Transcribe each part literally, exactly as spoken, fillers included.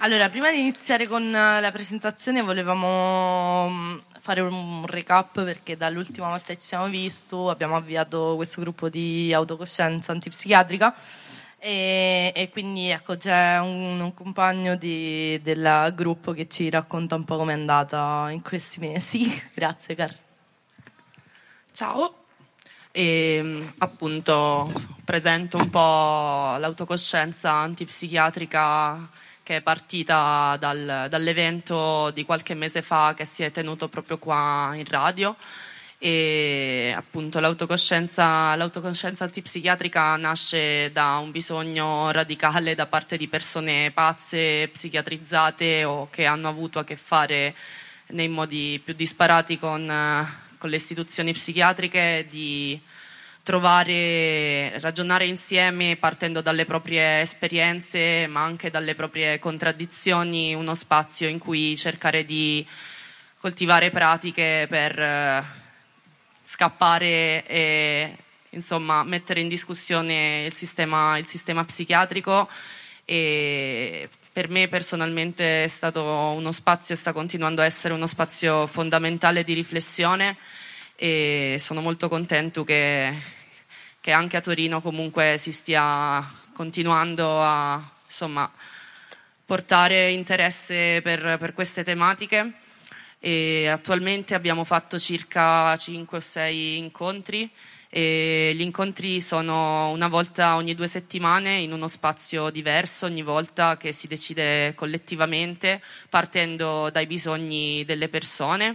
Allora, prima di iniziare con la presentazione volevamo fare un recap, perché dall'ultima volta che ci siamo visti abbiamo avviato questo gruppo di autocoscienza antipsichiatrica e, e quindi ecco c'è un, un compagno di, del gruppo che ci racconta un po' com'è andata in questi mesi. Grazie, Car. Ciao. E appunto presento un po' l'autocoscienza antipsichiatrica che è partita dal, dall'evento di qualche mese fa che si è tenuto proprio qua in radio. E appunto l'autocoscienza, l'autocoscienza antipsichiatrica nasce da un bisogno radicale da parte di persone pazze, psichiatrizzate o che hanno avuto a che fare nei modi più disparati con con le istituzioni psichiatriche, di trovare, ragionare insieme partendo dalle proprie esperienze ma anche dalle proprie contraddizioni, uno spazio in cui cercare di coltivare pratiche per eh, scappare e insomma mettere in discussione il sistema, il sistema psichiatrico. E per me personalmente è stato uno spazio e sta continuando a essere uno spazio fondamentale di riflessione, e sono molto contento che, che anche a Torino comunque si stia continuando a insomma portare interesse per, per queste tematiche. E attualmente abbiamo fatto circa cinque o sei incontri. E gli incontri sono una volta ogni due settimane in uno spazio diverso, ogni volta che si decide collettivamente partendo dai bisogni delle persone.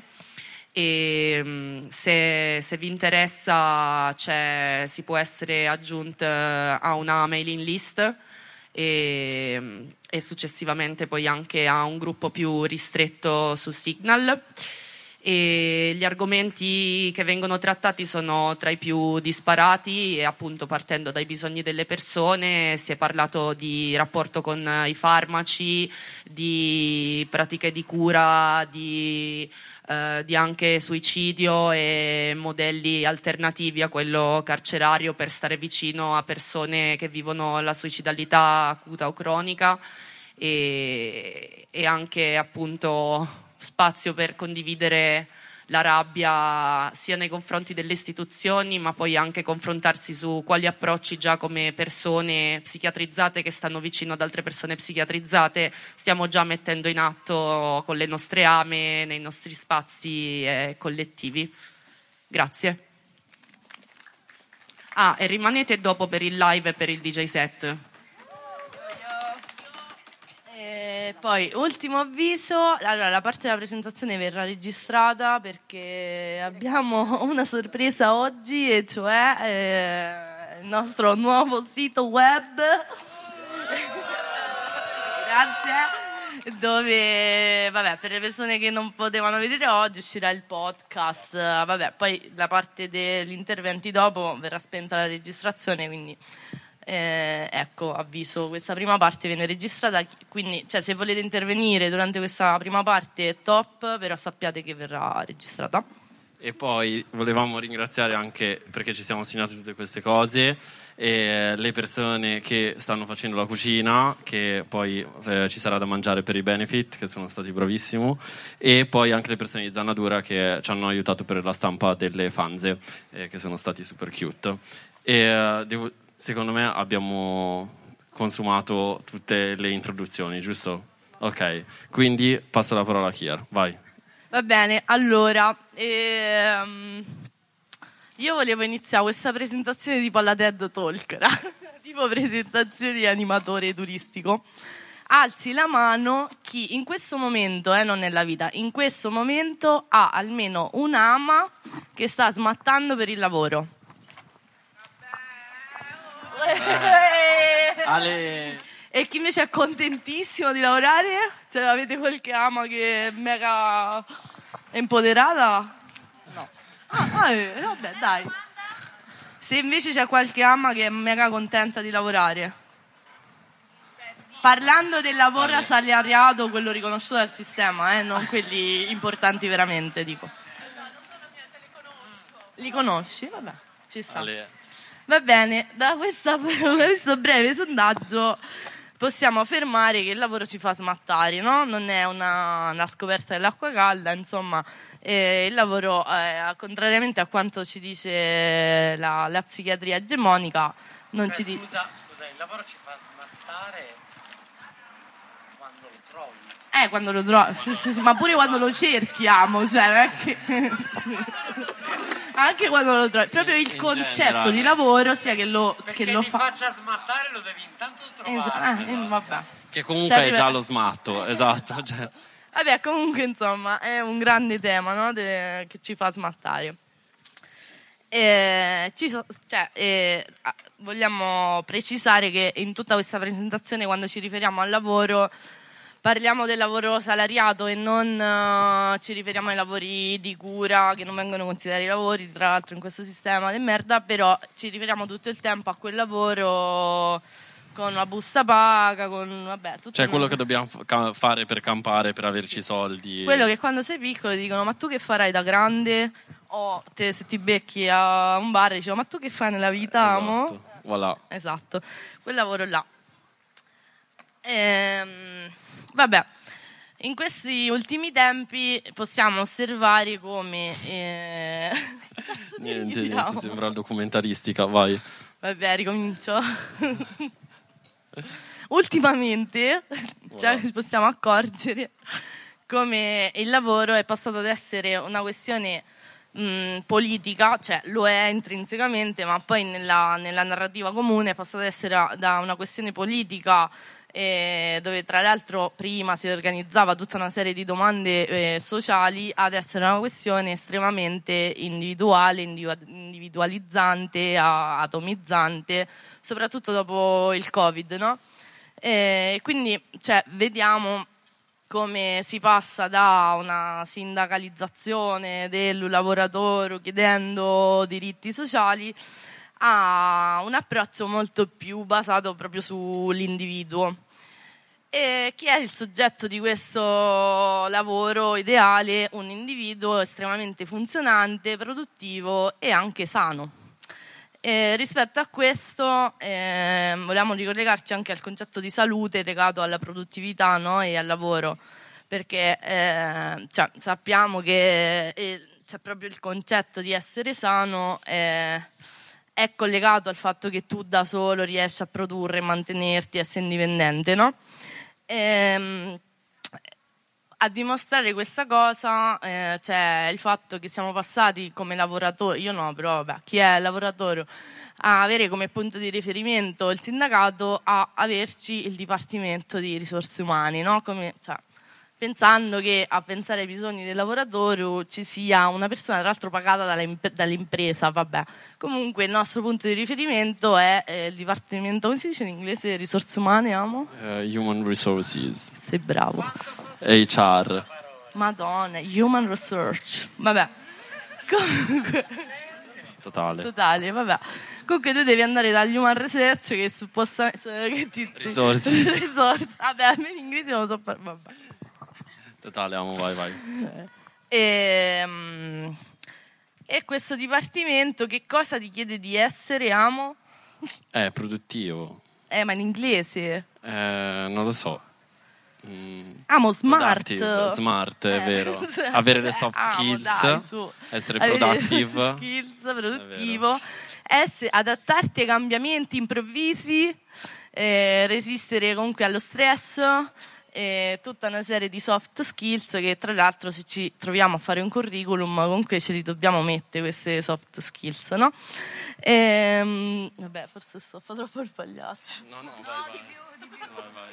E se, se vi interessa c'è, si può essere aggiunti a una mailing list e, e successivamente poi anche a un gruppo più ristretto su Signal. E gli argomenti che vengono trattati sono tra i più disparati e appunto partendo dai bisogni delle persone. Si è parlato di rapporto con i farmaci, di pratiche di cura, di, eh, di anche suicidio e modelli alternativi a quello carcerario per stare vicino a persone che vivono la suicidalità acuta o cronica, e, e anche appunto spazio per condividere la rabbia sia nei confronti delle istituzioni, ma poi anche confrontarsi su quali approcci già come persone psichiatrizzate che stanno vicino ad altre persone psichiatrizzate stiamo già mettendo in atto con le nostre ame, nei nostri spazi eh, collettivi. Grazie. Ah, e rimanete dopo per il live e per il D J set. E poi, ultimo avviso, allora la parte della presentazione verrà registrata perché abbiamo una sorpresa oggi, e cioè eh, il nostro nuovo sito web. Grazie. Dove, vabbè, per le persone che non potevano vedere oggi uscirà il podcast, vabbè, poi la parte degli interventi dopo verrà spenta la registrazione, quindi Eh, ecco, avviso, questa prima parte viene registrata, quindi cioè, se volete intervenire durante questa prima parte è top, però sappiate che verrà registrata. E poi volevamo ringraziare anche, perché ci siamo segnati tutte queste cose, e le persone che stanno facendo la cucina, che poi eh, ci sarà da mangiare per i benefit, che sono stati bravissimi, e poi anche le persone di Zannadura che ci hanno aiutato per la stampa delle fanze, eh, che sono stati super cute. E eh, devo secondo me abbiamo consumato tutte le introduzioni, giusto? Ok, quindi passo la parola a Kier, vai. Va bene, allora, ehm, io volevo iniziare questa presentazione tipo alla TED Talk, tipo presentazione di animatore turistico. Alzi la mano chi in questo momento, eh, non nella vita, in questo momento ha almeno un'ama che sta smattando per il lavoro. Eh, Ale. E chi invece è contentissimo di lavorare? Cioè, avete qualche ama che è mega empoderata? No. Ah, eh, vabbè, dai. Se invece c'è qualche ama che è mega contenta di lavorare? Parlando del lavoro Ale. Salariato, quello riconosciuto dal sistema, eh, non quelli importanti veramente, dico. Li conosci? Vabbè, ci sta. Ale. Va bene, da, questa, da questo breve sondaggio possiamo affermare che il lavoro ci fa smattare, no? Non è una, una scoperta dell'acqua calda, insomma, eh, il lavoro, eh, contrariamente a quanto ci dice la, la psichiatria egemonica, non cioè, ci dice... Scusa, scusa, il lavoro ci fa smattare quando lo trovi. Eh, quando lo trovi, sì, sì, sì, ma pure quando lo cerchiamo, cioè, non è che... anche quando lo trovi, proprio il In concetto generale. di lavoro sia che lo, Perché che lo ti fa... faccia smattare lo devi intanto trovare. Esatto, eh, vabbè. Che comunque Cioè, è arriva- già lo smatto, esatto. Cioè. Vabbè, comunque, insomma, è un grande tema, no? De- che ci fa smattare. E ci so- cioè, eh, ah, vogliamo precisare che in tutta questa presentazione, quando ci riferiamo al lavoro, parliamo del lavoro salariato e non eh, ci riferiamo ai lavori di cura, che non vengono considerati lavori, tra l'altro, in questo sistema di merda, però ci riferiamo tutto il tempo a quel lavoro con una busta paga, con vabbè, tutto Cioè una- quello che dobbiamo fa- ca- fare per campare, per averci soldi. quello che quando sei piccolo ti dicono: ma tu che farai da grande? O te, se ti becchi a un bar dicono: ma tu che fai nella vita, amo? Esatto, voilà. Esatto, quel lavoro là. Ehm, vabbè, in questi ultimi tempi possiamo osservare come eh... cazzo Niente, diciamo? niente, sembra documentaristica, vai. Vabbè, ricomincio. Ultimamente, cioè, ci possiamo accorgere come il lavoro è passato ad essere una questione mh, politica, cioè lo è intrinsecamente, ma poi nella, nella narrativa comune è passato ad essere a- da una questione politica, eh, dove tra l'altro prima si organizzava tutta una serie di domande eh, sociali, ad essere una questione estremamente individuale, individu- individualizzante, a- atomizzante, soprattutto dopo il Covid, no? E quindi, cioè, vediamo come si passa da una sindacalizzazione del lavoratore chiedendo diritti sociali a un approccio molto più basato proprio sull'individuo. E chi è il soggetto di questo lavoro ideale? Un individuo estremamente funzionante, produttivo e anche sano. E rispetto a questo eh, vogliamo ricollegarci anche al concetto di salute legato alla produttività, no? E al lavoro, perché eh, cioè, sappiamo che eh, c'è proprio il concetto di essere sano, eh, è collegato al fatto che tu da solo riesci a produrre, mantenerti, essere indipendente, no? Ehm, a dimostrare questa cosa eh, c'è il fatto che siamo passati come lavoratori, io no, però vabbè, chi è lavoratore, a avere come punto di riferimento il sindacato, a averci il dipartimento di risorse umane, no? Come, cioè, pensando che a pensare ai bisogni del lavoratore ci sia una persona, tra l'altro pagata dall'imp- dall'impresa, vabbè. Comunque il nostro punto di riferimento è eh, il dipartimento, come si dice in inglese, risorse umane, amo? Eh, human resources, Sei bravo. H R. Madonna, human research. Vabbè. Comunque, Totale. totale, vabbè. Comunque tu devi andare dagli human research che suppostamente che ti Risorse. risorse. Vabbè, in inglese non lo so fare, vabbè. Totale, amo, vai, vai. E, mm, e questo dipartimento che cosa ti chiede di essere, amo? È produttivo. Eh, ma in inglese. Eh, non lo so. Mm, Amo smart. productive, smart, è Eh, vero. sì. Avere le soft Amo, skills, dai, su. essere Avere le productive. soft skills, produttivo, essere, adattarti ai cambiamenti improvvisi, eh, resistere comunque allo stress, eh, tutta una serie di soft skills che tra l'altro se ci troviamo a fare un curriculum comunque ce li dobbiamo mettere queste soft skills, no? Ehm, vabbè, forse sto fa troppo il pagliaccio. No, no, vai, vai. Vai, vai.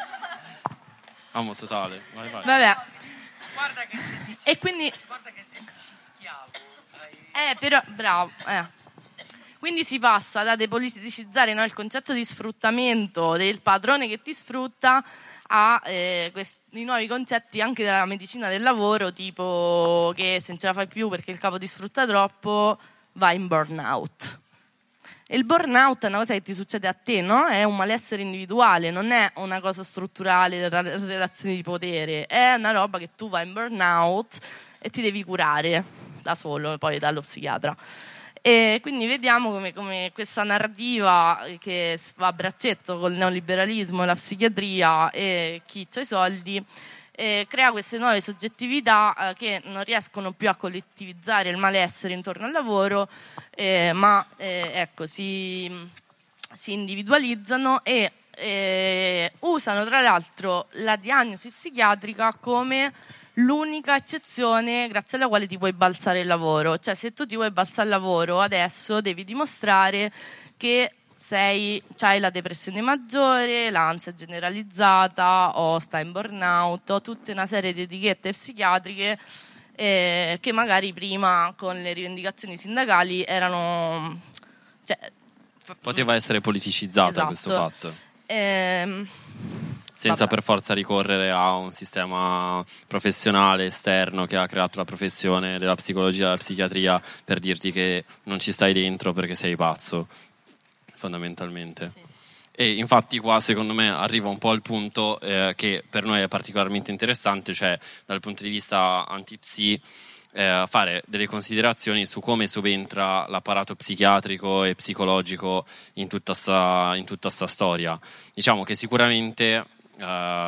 Amo, totale, vai, vai. Vabbè, Guarda che se ti e quindi guarda che se ci schiavo. hai- Eh, però, bravo, eh. Quindi si passa da depoliticizzare, no, il concetto di sfruttamento del padrone che ti sfrutta a eh, questi nuovi concetti anche della medicina del lavoro, tipo che se non ce la fai più perché il capo ti sfrutta troppo, vai in burnout. E il burnout è una cosa che ti succede a te, no? È un malessere individuale, non è una cosa strutturale della relazione di potere, è una roba che tu vai in burnout e ti devi curare da solo, poi dallo psichiatra. E quindi vediamo come, come questa narrativa che va a braccetto col neoliberalismo e la psichiatria e chi ha i soldi eh, crea queste nuove soggettività eh, che non riescono più a collettivizzare il malessere intorno al lavoro, eh, ma eh, ecco, si, si individualizzano e eh, usano tra l'altro la diagnosi psichiatrica come l'unica eccezione grazie alla quale ti puoi balzare il lavoro. Cioè, se tu ti vuoi balzare il lavoro adesso devi dimostrare che sei, c'hai la depressione maggiore, l'ansia generalizzata o stai in burnout o tutta una serie di etichette psichiatriche eh, che magari prima con le rivendicazioni sindacali erano, cioè, poteva essere politicizzata, esatto. questo fatto. Ehm, senza vabbè. per forza ricorrere a un sistema professionale esterno che ha creato la professione della psicologia e della psichiatria per dirti che non ci stai dentro perché sei pazzo, fondamentalmente. Sì. E infatti qua secondo me arriva un po' al punto eh, che per noi è particolarmente interessante, cioè dal punto di vista antipsi eh, fare delle considerazioni su come subentra l'apparato psichiatrico e psicologico in tutta sta, in tutta sta storia. Diciamo che sicuramente Uh,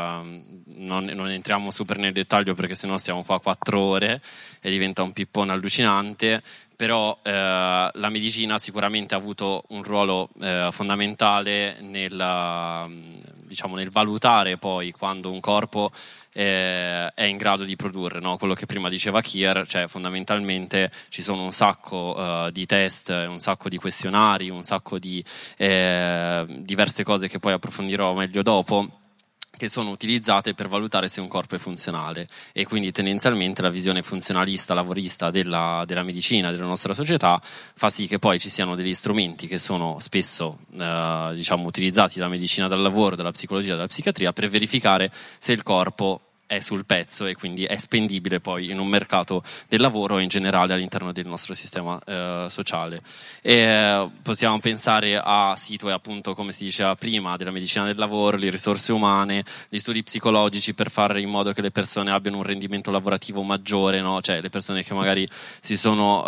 non, non entriamo super nel dettaglio perché sennò stiamo qua quattro ore e diventa un pippone allucinante, però uh, la medicina sicuramente ha avuto un ruolo uh, fondamentale nel, uh, diciamo, nel valutare poi quando un corpo eh, è in grado di produrre, no? Quello che prima diceva Kier, cioè fondamentalmente ci sono un sacco uh, di test, un sacco di questionari, un sacco di eh, diverse cose che poi approfondirò meglio dopo, che sono utilizzate per valutare se un corpo è funzionale, e quindi tendenzialmente la visione funzionalista, lavorista della, della medicina, della nostra società, fa sì che poi ci siano degli strumenti che sono spesso eh, diciamo utilizzati dalla medicina del lavoro, dalla psicologia, dalla psichiatria per verificare se il corpo è sul pezzo e quindi è spendibile poi in un mercato del lavoro e in generale all'interno del nostro sistema eh, sociale. E, eh, possiamo pensare a situe appunto, come si diceva prima, della medicina del lavoro, le risorse umane, gli studi psicologici per fare in modo che le persone abbiano un rendimento lavorativo maggiore, no? Cioè le persone che magari si sono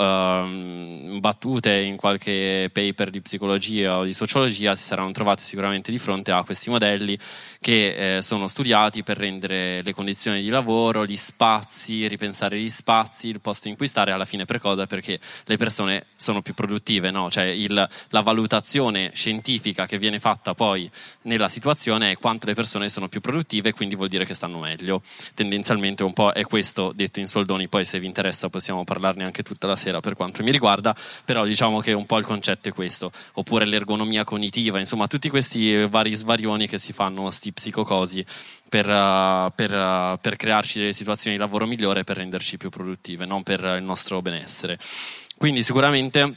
ehm, battute in qualche paper di psicologia o di sociologia si saranno trovate sicuramente di fronte a questi modelli che eh, sono studiati per rendere le condizioni di lavoro, gli spazi, ripensare gli spazi, il posto in cui stare, alla fine per cosa? Perché le persone sono più produttive, no? Cioè il, la valutazione scientifica che viene fatta poi nella situazione è quanto le persone sono più produttive, quindi vuol dire che stanno meglio. Tendenzialmente un po' è questo detto in soldoni, poi se vi interessa possiamo parlarne anche tutta la sera per quanto mi riguarda, però diciamo che un po' il concetto è questo, oppure l'ergonomia cognitiva, insomma tutti questi vari svarioni che si fanno sti psicocosi per, uh, per, uh, per crearci delle situazioni di lavoro migliore, per renderci più produttive, non per il nostro benessere. Quindi sicuramente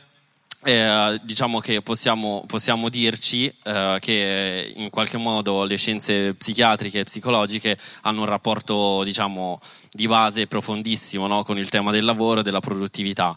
eh, diciamo che possiamo, possiamo dirci eh, che in qualche modo le scienze psichiatriche e psicologiche hanno un rapporto, diciamo, di base profondissimo, no? Con il tema del lavoro e della produttività.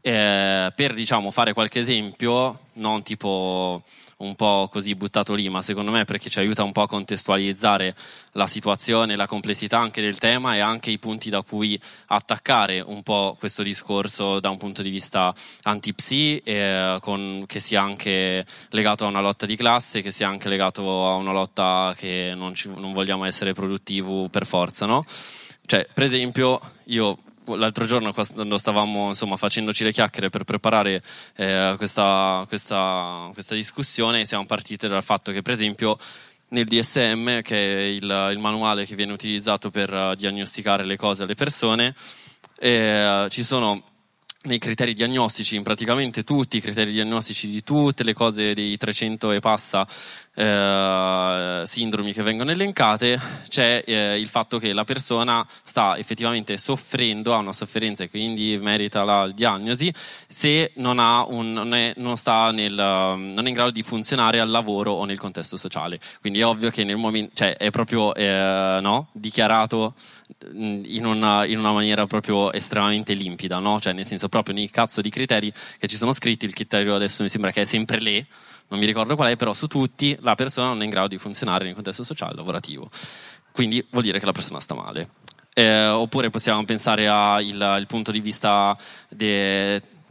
Eh, per diciamo fare qualche esempio, non tipo un po' così buttato lì, ma secondo me perché ci aiuta un po' a contestualizzare la situazione, la complessità anche del tema e anche i punti da cui attaccare un po' questo discorso da un punto di vista antipsi, eh, con, che sia anche legato a una lotta di classe, che sia anche legato a una lotta che non, ci, non vogliamo essere produttivi per forza, no? Cioè, per esempio, io l'altro giorno quando stavamo insomma facendoci le chiacchiere per preparare eh, questa, questa, questa discussione, siamo partiti dal fatto che per esempio nel D S M, che è il, il manuale che viene utilizzato per uh, diagnosticare le cose alle persone, eh, ci sono nei criteri diagnostici, in praticamente tutti i criteri diagnostici di tutte le cose dei trecento e passa eh, sindromi che vengono elencate, c'è eh, il fatto che la persona sta effettivamente soffrendo, ha una sofferenza e quindi merita la diagnosi se non ha un non è, non sta nel non è in grado di funzionare al lavoro o nel contesto sociale. Quindi è ovvio che nel momento, cioè è proprio eh, no, dichiarato in una, in una maniera proprio estremamente limpida, no? Cioè nel senso proprio nei cazzo di criteri che ci sono scritti, il criterio adesso mi sembra che è sempre lì, non mi ricordo qual è, però su tutti la persona non è in grado di funzionare nel contesto sociale lavorativo, quindi vuol dire che la persona sta male. Eh, oppure possiamo pensare al il punto di vista de,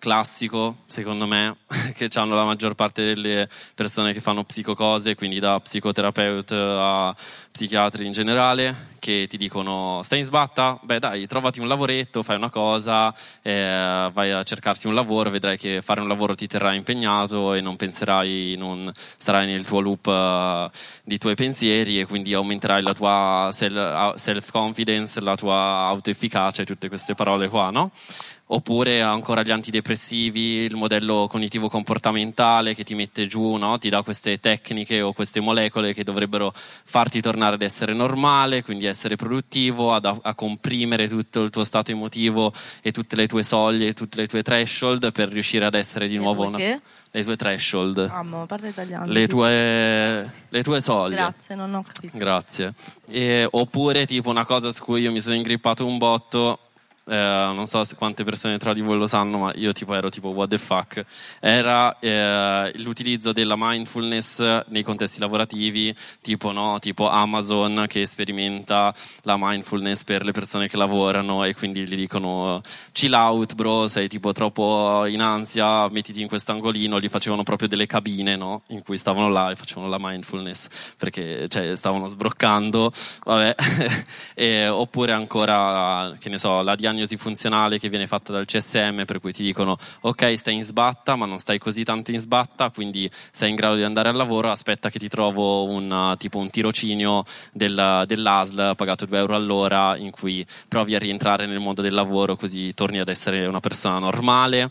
classico, secondo me, che hanno la maggior parte delle persone che fanno psicocose, quindi da psicoterapeuta a psichiatri in generale, che ti dicono stai in sbatta? Beh dai, trovati un lavoretto, fai una cosa, eh, vai a cercarti un lavoro, vedrai che fare un lavoro ti terrà impegnato e non penserai, non starai nel tuo loop uh, di tuoi pensieri e quindi aumenterai la tua self-confidence, la tua autoefficacia e tutte queste parole qua, no? Oppure ancora gli antidepressivi, il modello cognitivo comportamentale che ti mette giù, no? Ti dà queste tecniche o queste molecole che dovrebbero farti tornare ad essere normale, quindi essere produttivo, ad, a comprimere tutto il tuo stato emotivo e tutte le tue soglie, tutte le tue threshold per riuscire ad essere di Le nuovo tue che? le tue threshold, Amo, parla italiano. le tue, le tue soglie. Grazie, non ho capito. Grazie. E, oppure tipo una cosa su cui io mi sono ingrippato un botto. Eh, non so se quante persone tra di voi lo sanno, ma io tipo ero tipo what the fuck, era eh, l'utilizzo della mindfulness nei contesti lavorativi, tipo no, tipo Amazon che sperimenta la mindfulness per le persone che lavorano e quindi gli dicono chill out bro, sei tipo troppo in ansia, mettiti in quest'angolino, gli facevano proprio delle cabine, no, in cui stavano là e facevano la mindfulness perché cioè stavano sbroccando, vabbè. E, oppure ancora, che ne so, la diagnosi funzionale che viene fatta dal C S M, per cui ti dicono ok, stai in sbatta ma non stai così tanto in sbatta, quindi sei in grado di andare al lavoro, aspetta che ti trovo un tipo un tirocinio del, dell'A S L pagato due euro all'ora in cui provi a rientrare nel mondo del lavoro così torni ad essere una persona normale.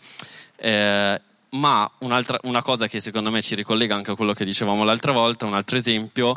eh, ma un'altra, una cosa che secondo me ci ricollega anche a quello che dicevamo l'altra volta, un altro esempio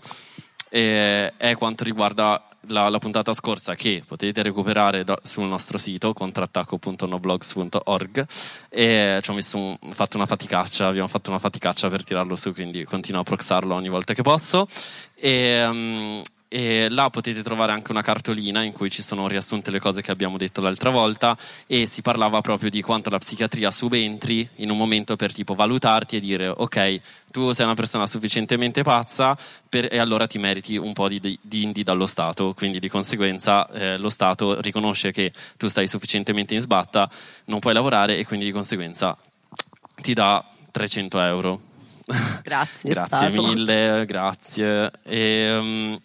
eh, è quanto riguarda La, la puntata scorsa che potete recuperare da, sul nostro sito contrattacco punto noblogs punto org e ci ho messo un, fatto una faticaccia, abbiamo fatto una faticaccia per tirarlo su, quindi continuo a proxarlo ogni volta che posso e, um, e là potete trovare anche una cartolina in cui ci sono riassunte le cose che abbiamo detto l'altra volta e si parlava proprio di quanto la psichiatria subentri in un momento per tipo valutarti e dire ok, tu sei una persona sufficientemente pazza per, e allora ti meriti un po' di, di, di indi dallo Stato, quindi di conseguenza eh, lo Stato riconosce che tu stai sufficientemente in sbatta, non puoi lavorare e quindi di conseguenza ti dà trecento euro. Grazie. Grazie Stato. mille, grazie. E, um,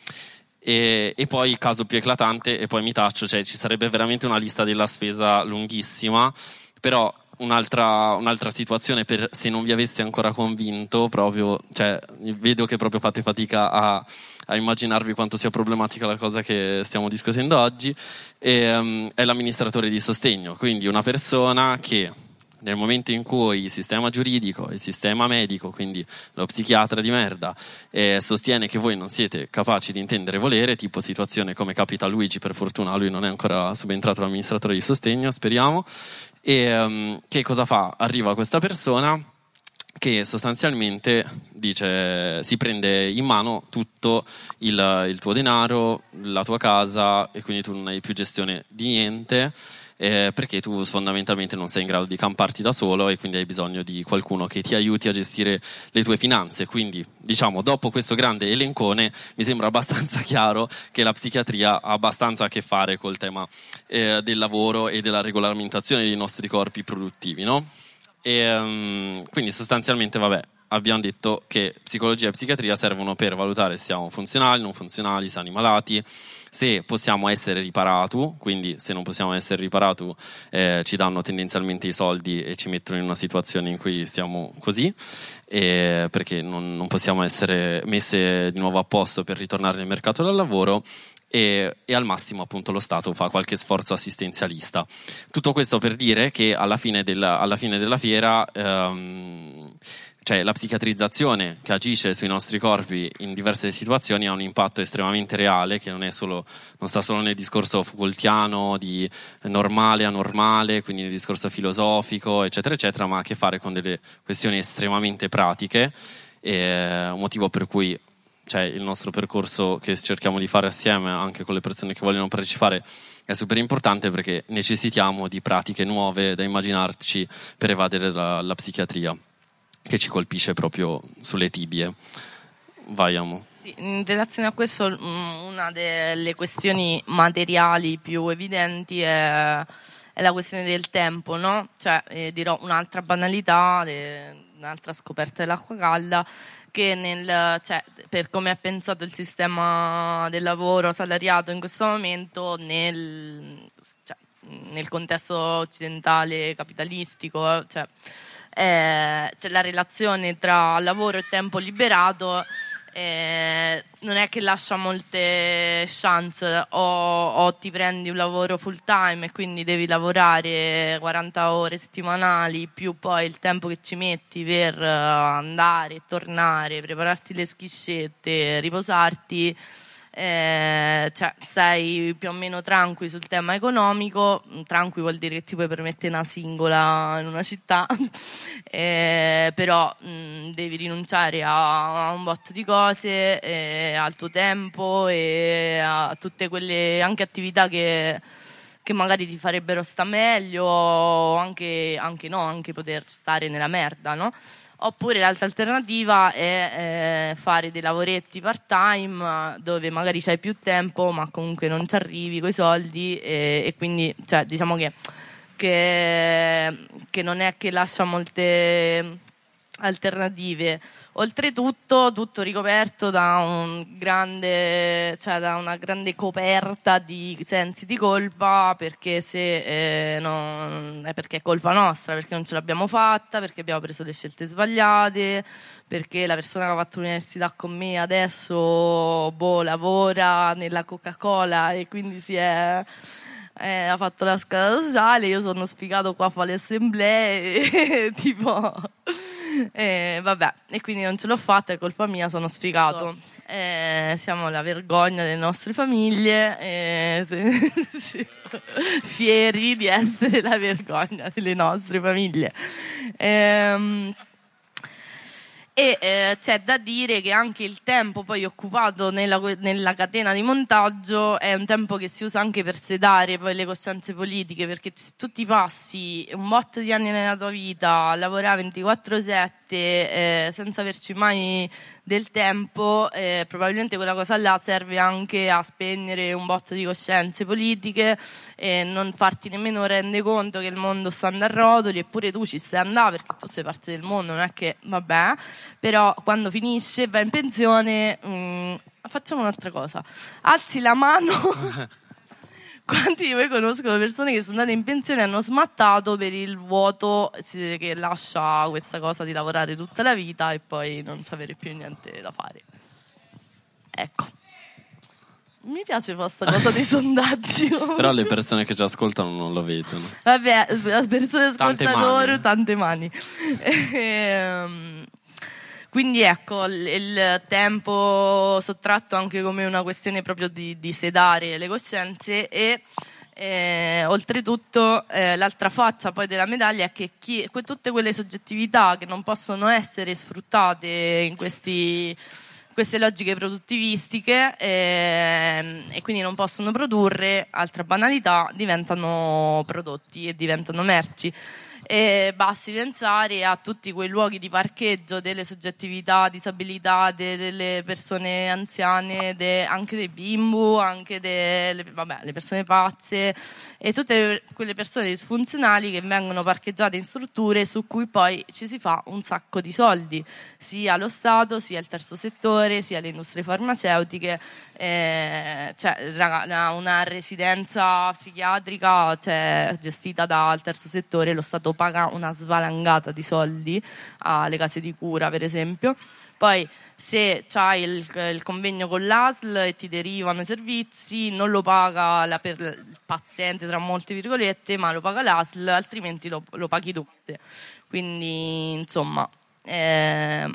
E, e poi caso più eclatante, e poi mi taccio, cioè ci sarebbe veramente una lista della spesa lunghissima, però un'altra, un'altra situazione per se non vi avessi ancora convinto, proprio, cioè vedo che proprio fate fatica a, a immaginarvi quanto sia problematica la cosa che stiamo discutendo oggi, e, um, è l'amministratore di sostegno, quindi una persona che nel momento in cui il sistema giuridico, il sistema medico, quindi lo psichiatra di merda, eh, sostiene che voi non siete capaci di intendere e volere, tipo situazione come capita a Luigi, per fortuna lui non è ancora subentrato l'amministratore di sostegno, speriamo, e um, che cosa fa? Arriva questa persona che sostanzialmente dice, si prende in mano tutto il, il tuo denaro, la tua casa, e quindi tu non hai più gestione di niente, Eh, perché tu fondamentalmente non sei in grado di camparti da solo e quindi hai bisogno di qualcuno che ti aiuti a gestire le tue finanze. Quindi, diciamo, dopo questo grande elencone mi sembra abbastanza chiaro che la psichiatria ha abbastanza a che fare col tema eh, del lavoro e della regolamentazione dei nostri corpi produttivi, no? E, um, quindi sostanzialmente, vabbè, abbiamo detto che psicologia e psichiatria servono per valutare se siamo funzionali, non funzionali, sani, malati, se possiamo essere riparati, quindi se non possiamo essere riparati eh, ci danno tendenzialmente i soldi e ci mettono in una situazione in cui stiamo così, eh, perché non, non possiamo essere messe di nuovo a posto per ritornare nel mercato del lavoro. E, e al massimo appunto lo Stato fa qualche sforzo assistenzialista. Tutto questo per dire che alla fine della, alla fine della fiera ehm, cioè la psichiatrizzazione che agisce sui nostri corpi in diverse situazioni ha un impatto estremamente reale, che non è solo, non sta solo nel discorso Foucaultiano di normale a normale, quindi nel discorso filosofico eccetera eccetera, ma ha a che fare con delle questioni estremamente pratiche, e, un motivo per cui cioè il nostro percorso che cerchiamo di fare assieme anche con le persone che vogliono partecipare è super importante, perché necessitiamo di pratiche nuove da immaginarci per evadere la, la psichiatria che ci colpisce proprio sulle tibie. Vai, Amo. In relazione a questo, una delle questioni materiali più evidenti è, è la questione del tempo, no? Cioè, eh, dirò un'altra banalità, de, un'altra scoperta dell'acqua calda, che nel, cioè, per come è pensato il sistema del lavoro salariato in questo momento, nel, cioè, nel contesto occidentale capitalistico, cioè, eh, c'è la relazione tra lavoro e tempo liberato. Eh, non è che lascia molte chance, o, o ti prendi un lavoro full time e quindi devi lavorare quaranta ore settimanali più poi il tempo che ci metti per andare e tornare, prepararti le schiscette, riposarti, eh, cioè sei più o meno tranqui sul tema economico. Tranqui vuol dire che ti puoi permettere una singola in una città, eh, però mh, devi rinunciare a, a un botto di cose, eh, al tuo tempo e a tutte quelle anche attività che, che magari ti farebbero sta meglio, o anche, anche no, anche poter stare nella merda, no? Oppure l'altra alternativa è eh, fare dei lavoretti part time dove magari c'hai più tempo ma comunque non ci arrivi coi soldi, e, e quindi cioè, diciamo che, che, che non è che lascia molte alternative. Oltretutto tutto ricoperto da un grande, cioè da una grande coperta di sensi di colpa, perché se eh, non è perché è colpa nostra, perché non ce l'abbiamo fatta, perché abbiamo preso le scelte sbagliate, perché la persona che ha fatto l'università con me adesso boh, lavora nella Coca-Cola e quindi si è Eh, ha fatto la scala sociale, io sono sfigato qua a fare le assemblee, tipo, eh, vabbè, e quindi non ce l'ho fatta, è colpa mia, sono sfigato. Eh, siamo la vergogna delle nostre famiglie, eh, sì, fieri di essere la vergogna delle nostre famiglie. Ehm, E eh, c'è da dire che anche il tempo poi occupato nella, nella catena di montaggio è un tempo che si usa anche per sedare poi le coscienze politiche, perché se tu ti passi un botto di anni nella tua vita a lavorare ventiquattro sette eh, senza averci mai del tempo, eh, probabilmente quella cosa là serve anche a spegnere un botto di coscienze politiche e non farti nemmeno rende conto che il mondo sta andando a rotoli, eppure tu ci stai andando perché tu sei parte del mondo, non è che vabbè, però quando finisce vai in pensione, mh, facciamo un'altra cosa, alzi la mano. Quanti di voi conoscono persone che sono andate in pensione e hanno smattato per il vuoto che lascia questa cosa di lavorare tutta la vita e poi non sapere più niente da fare? Ecco. Mi piace questa cosa dei sondaggi. Però le persone che ci ascoltano non lo vedono. Vabbè, le persone ascoltatori, tante mani. tante mani. Ehm... Quindi ecco, il, il tempo sottratto anche come una questione proprio di, di sedare le coscienze e eh, oltretutto eh, l'altra faccia poi della medaglia è che chi, que, tutte quelle soggettività che non possono essere sfruttate in questi, queste logiche produttivistiche eh, e quindi non possono produrre, altra banalità, diventano prodotti e diventano merci. E basti pensare a tutti quei luoghi di parcheggio delle soggettività, disabilitate, delle persone anziane, de, anche dei bimbo, anche delle vabbè, le persone pazze e tutte quelle persone disfunzionali che vengono parcheggiate in strutture su cui poi ci si fa un sacco di soldi, sia lo Stato, sia il terzo settore, sia le industrie farmaceutiche. Eh, cioè, raga, una residenza psichiatrica cioè, gestita dal terzo settore, lo Stato paga una svalangata di soldi alle case di cura, per esempio. Poi se c'hai il, il convegno con l'A S L e ti derivano i servizi, non lo paga la, per il paziente tra molte virgolette, ma lo paga l'A S L, altrimenti lo, lo paghi tu. Quindi insomma eh,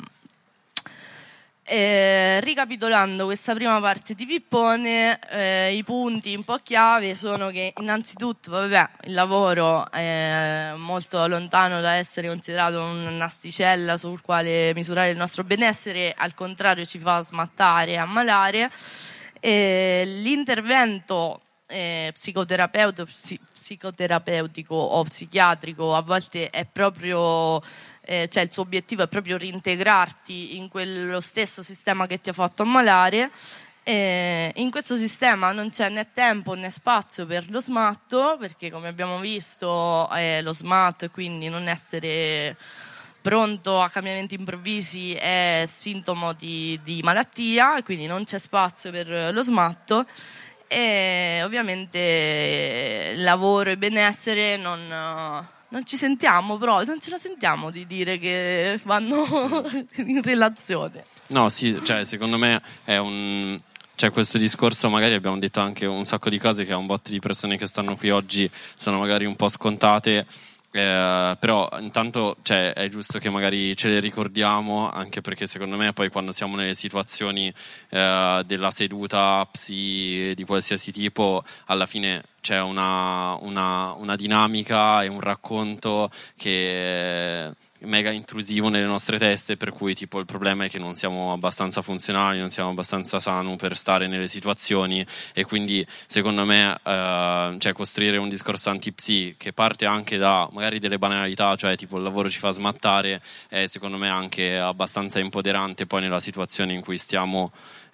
Eh, ricapitolando questa prima parte di Pippone, eh, i punti un po' chiave sono che innanzitutto vabbè, il lavoro è molto lontano da essere considerato un'asticella sul quale misurare il nostro benessere, al contrario ci fa smattare e ammalare. Eh, l'intervento eh, psicoterapeutico, psi- psicoterapeutico o psichiatrico a volte è proprio Eh, cioè il suo obiettivo è proprio reintegrarti in quello stesso sistema che ti ha fatto ammalare E in questo sistema non c'è né tempo né spazio per lo smatto, perché come abbiamo visto è lo smatto e quindi non essere pronto a cambiamenti improvvisi è sintomo di, di malattia, e quindi non c'è spazio per lo smatto. E ovviamente il lavoro e benessere non, non ci sentiamo, però non ce la sentiamo di dire che vanno in relazione. No, sì, cioè secondo me è un... Cioè questo discorso, magari abbiamo detto anche un sacco di cose che a un botto di persone che stanno qui oggi sono magari un po' scontate, eh, però intanto cioè, è giusto che magari ce le ricordiamo, anche perché secondo me poi quando siamo nelle situazioni eh, della seduta psi di qualsiasi tipo, alla fine c'è una, una, una dinamica e un racconto che mega intrusivo nelle nostre teste, per cui tipo il problema è che non siamo abbastanza funzionali, non siamo abbastanza sani per stare nelle situazioni, e quindi secondo me eh, cioè costruire un discorso anti-psi che parte anche da magari delle banalità, cioè tipo il lavoro ci fa smattare, è secondo me anche abbastanza empoderante poi nella situazione in cui stiamo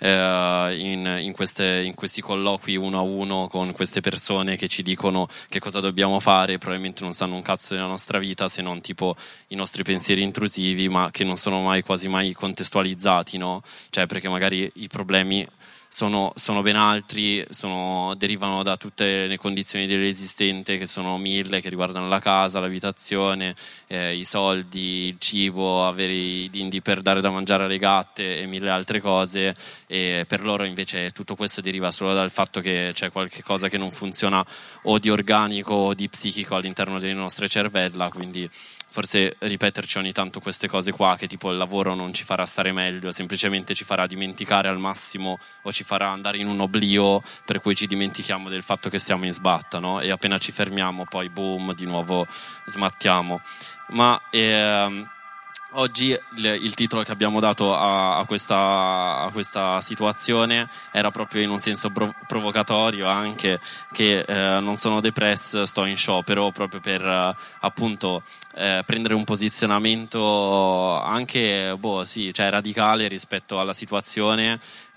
eh, in, in, queste, in questi colloqui uno a uno con queste persone che ci dicono che cosa dobbiamo fare, probabilmente non sanno un cazzo della nostra vita se non tipo i nostri pensieri intrusivi, ma che non sono mai quasi mai contestualizzati, no? Cioè perché magari i problemi sono, sono ben altri, sono, derivano da tutte le condizioni dell'esistente, che sono mille, che riguardano la casa, l'abitazione, eh, i soldi, il cibo, avere i dindi per dare da mangiare alle gatte e mille altre cose, e per loro invece tutto questo deriva solo dal fatto che c'è qualche cosa che non funziona o di organico o di psichico all'interno delle nostre cervella, quindi forse ripeterci ogni tanto queste cose qua, che tipo il lavoro non ci farà stare meglio, semplicemente ci farà dimenticare al massimo o ci farà andare in un oblio per cui ci dimentichiamo del fatto che stiamo in sbatta, no? E appena ci fermiamo poi boom, di nuovo smattiamo. Ma ehm, oggi il, il titolo che abbiamo dato a, a, questa, a questa situazione era proprio in un senso prov- provocatorio anche, che eh, non sono depress, sto in sciopero, proprio per eh, appunto eh, prendere un posizionamento anche boh, sì, cioè radicale rispetto alla situazione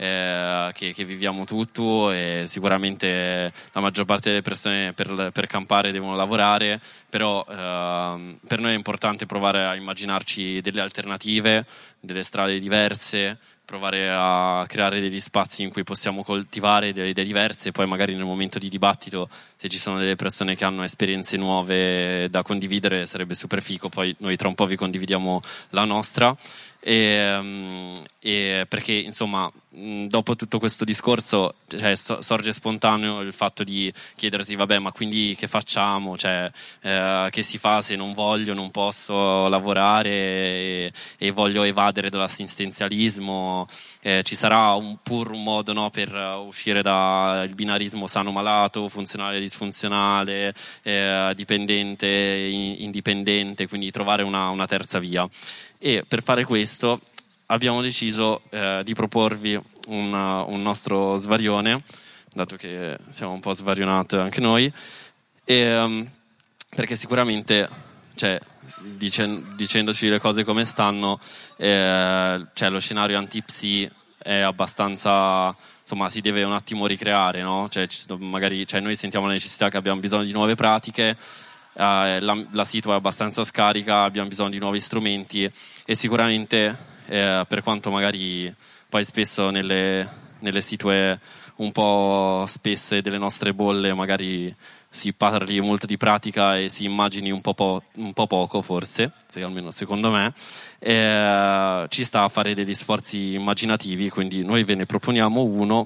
eh, che, che viviamo tutto, e sicuramente la maggior parte delle persone per, per campare devono lavorare, però eh, per noi è importante provare a immaginarci delle alternative, delle strade diverse, provare a creare degli spazi in cui possiamo coltivare delle idee diverse, e poi magari nel momento di dibattito, se ci sono delle persone che hanno esperienze nuove da condividere, sarebbe super figo. Poi noi tra un po' vi condividiamo la nostra, e, e perché insomma dopo tutto questo discorso cioè, so, sorge spontaneo il fatto di chiedersi vabbè, ma quindi che facciamo, cioè eh, che si fa se non voglio, non posso lavorare e, e voglio evadere dall'assistenzialismo, eh, ci sarà un, pur un modo, no, per uscire dal binarismo sano-malato, funzionale-disfunzionale, eh, dipendente, indipendente, quindi trovare una, una terza via. E per fare questo abbiamo deciso eh, di proporvi una, un nostro svarione, dato che siamo un po' svarionati anche noi, e, um, perché sicuramente, cioè, dicen- dicendoci le cose come stanno, eh, cioè, lo scenario anti-psi è abbastanza, insomma, si deve un attimo ricreare, no? Cioè, magari, cioè, noi sentiamo la necessità che abbiamo bisogno di nuove pratiche. Uh, la, la situa è abbastanza scarica, abbiamo bisogno di nuovi strumenti, e sicuramente eh, per quanto magari poi spesso nelle, nelle situe un po' spesse delle nostre bolle magari si parli molto di pratica e si immagini un po', po- un po' poco forse, se, almeno secondo me, eh, ci sta a fare degli sforzi immaginativi, quindi noi ve ne proponiamo uno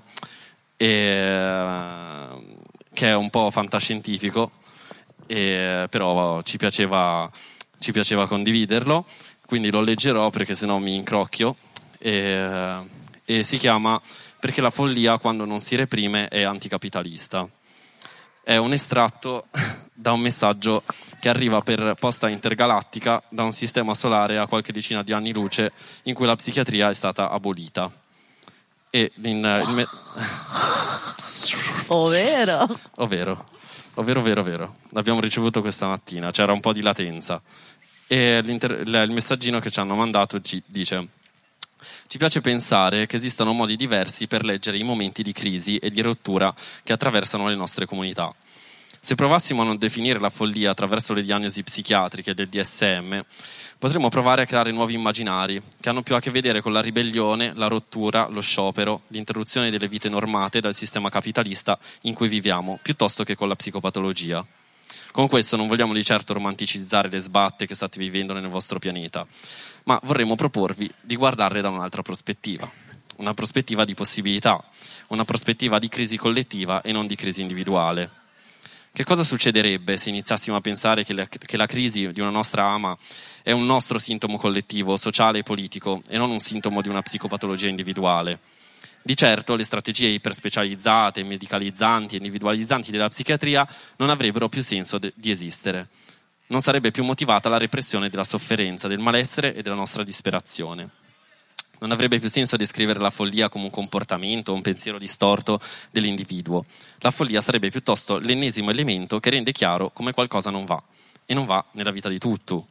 eh, che è un po' fantascientifico, E, però ci piaceva, ci piaceva condividerlo, quindi lo leggerò perché sennò mi incrocchio, e, e si chiama Perché la follia quando non si reprime è anticapitalista. È un estratto da un messaggio che arriva per posta intergalattica da un sistema solare a qualche decina di anni luce in cui la psichiatria è stata abolita. E in, il me- Ovvero? Ovvero Ovvero, vero, vero. L'abbiamo ricevuto questa mattina, c'era un po' di latenza. E il messaggino che ci hanno mandato ci dice: Ci piace pensare che esistano modi diversi per leggere i momenti di crisi e di rottura che attraversano le nostre comunità. Se provassimo a non definire la follia attraverso le diagnosi psichiatriche del D S M, potremmo provare a creare nuovi immaginari che hanno più a che vedere con la ribellione, la rottura, lo sciopero, l'interruzione delle vite normate dal sistema capitalista in cui viviamo, piuttosto che con la psicopatologia. Con questo non vogliamo di certo romanticizzare le sbatte che state vivendo nel vostro pianeta, ma vorremmo proporvi di guardarle da un'altra prospettiva, una prospettiva di possibilità, una prospettiva di crisi collettiva e non di crisi individuale. Che cosa succederebbe se iniziassimo a pensare che la, che la crisi di una nostra ama è un nostro sintomo collettivo, sociale e politico e non un sintomo di una psicopatologia individuale? Di certo le strategie iperspecializzate, medicalizzanti e individualizzanti della psichiatria non avrebbero più senso de- di esistere. Non sarebbe più motivata la repressione della sofferenza, del malessere e della nostra disperazione. Non avrebbe più senso descrivere la follia come un comportamento o un pensiero distorto dell'individuo. La follia sarebbe piuttosto l'ennesimo elemento che rende chiaro come qualcosa non va, e non va nella vita di tutto.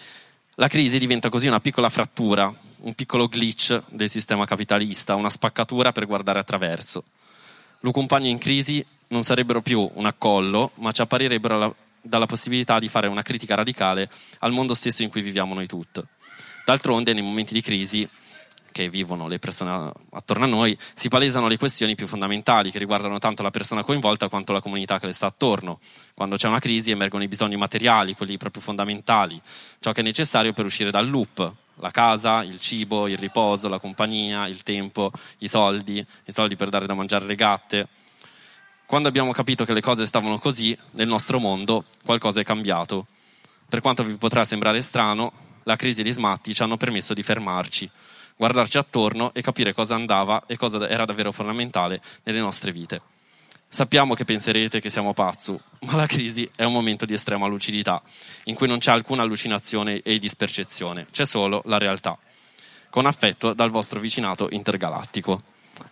La crisi diventa così una piccola frattura, un piccolo glitch del sistema capitalista, una spaccatura per guardare attraverso. Lo compagno in crisi non sarebbero più un accollo, ma ci apparirebbero la, dalla possibilità di fare una critica radicale al mondo stesso in cui viviamo noi tutti. D'altronde, nei momenti di crisi che vivono le persone attorno a noi, si palesano le questioni più fondamentali che riguardano tanto la persona coinvolta quanto la comunità che le sta attorno. Quando c'è una crisi emergono i bisogni materiali, quelli proprio fondamentali, ciò che è necessario per uscire dal loop: la casa, il cibo, il riposo, la compagnia, il tempo, i soldi, i soldi per dare da mangiare alle gatte. Quando abbiamo capito che le cose stavano così, nel nostro mondo qualcosa è cambiato. Per quanto vi potrà sembrare strano, la crisi e gli smatti ci hanno permesso di fermarci, guardarci attorno e capire cosa andava e cosa era davvero fondamentale nelle nostre vite. Sappiamo che penserete che siamo pazzi, ma la crisi è un momento di estrema lucidità, in cui non c'è alcuna allucinazione e dispercezione, c'è solo la realtà. Con affetto dal vostro vicinato intergalattico.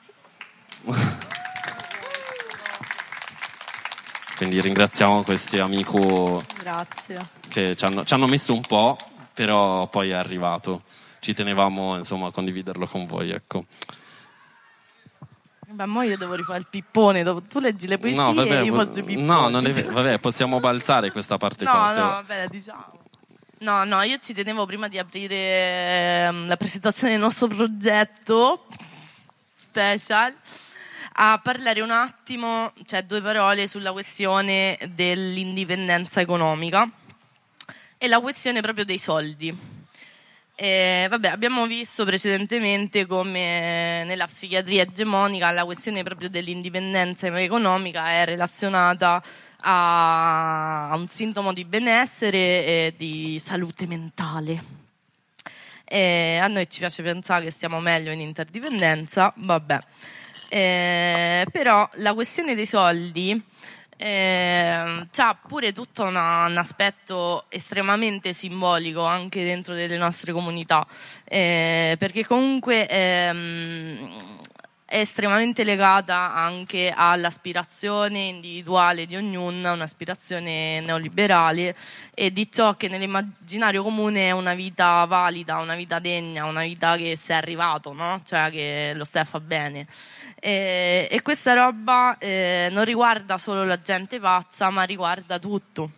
Quindi ringraziamo questi amici che ci hanno, ci hanno messo un po', però poi è arrivato. Ci tenevamo, insomma, a condividerlo con voi, ecco. Beh, mo io devo rifare il pippone, dopo tu leggi le poesie no, vabbè, e io faccio i pipponi. No, non è, vabbè, possiamo balzare questa parte no, qua. No, no, vabbè, diciamo. No, no, io ci tenevo prima di aprire ehm, la presentazione del nostro progetto special a parlare un attimo, cioè due parole sulla questione dell'indipendenza economica e la questione proprio dei soldi. Eh, vabbè, abbiamo visto precedentemente come nella psichiatria egemonica la questione proprio dell'indipendenza economica è relazionata a, a un sintomo di benessere e di salute mentale. Eh, a noi ci piace pensare che stiamo meglio in interdipendenza, vabbè. Eh, però la questione dei soldi Eh, c'ha pure tutto una, un aspetto estremamente simbolico anche dentro delle nostre comunità, eh, perché comunque ehm, è estremamente legata anche all'aspirazione individuale di ognuno, un'aspirazione neoliberale e di ciò che nell'immaginario comune è una vita valida, una vita degna, una vita che sei arrivato, no? Cioè che lo stai a fa bene. E, e questa roba eh, non riguarda solo la gente pazza, ma riguarda tutto.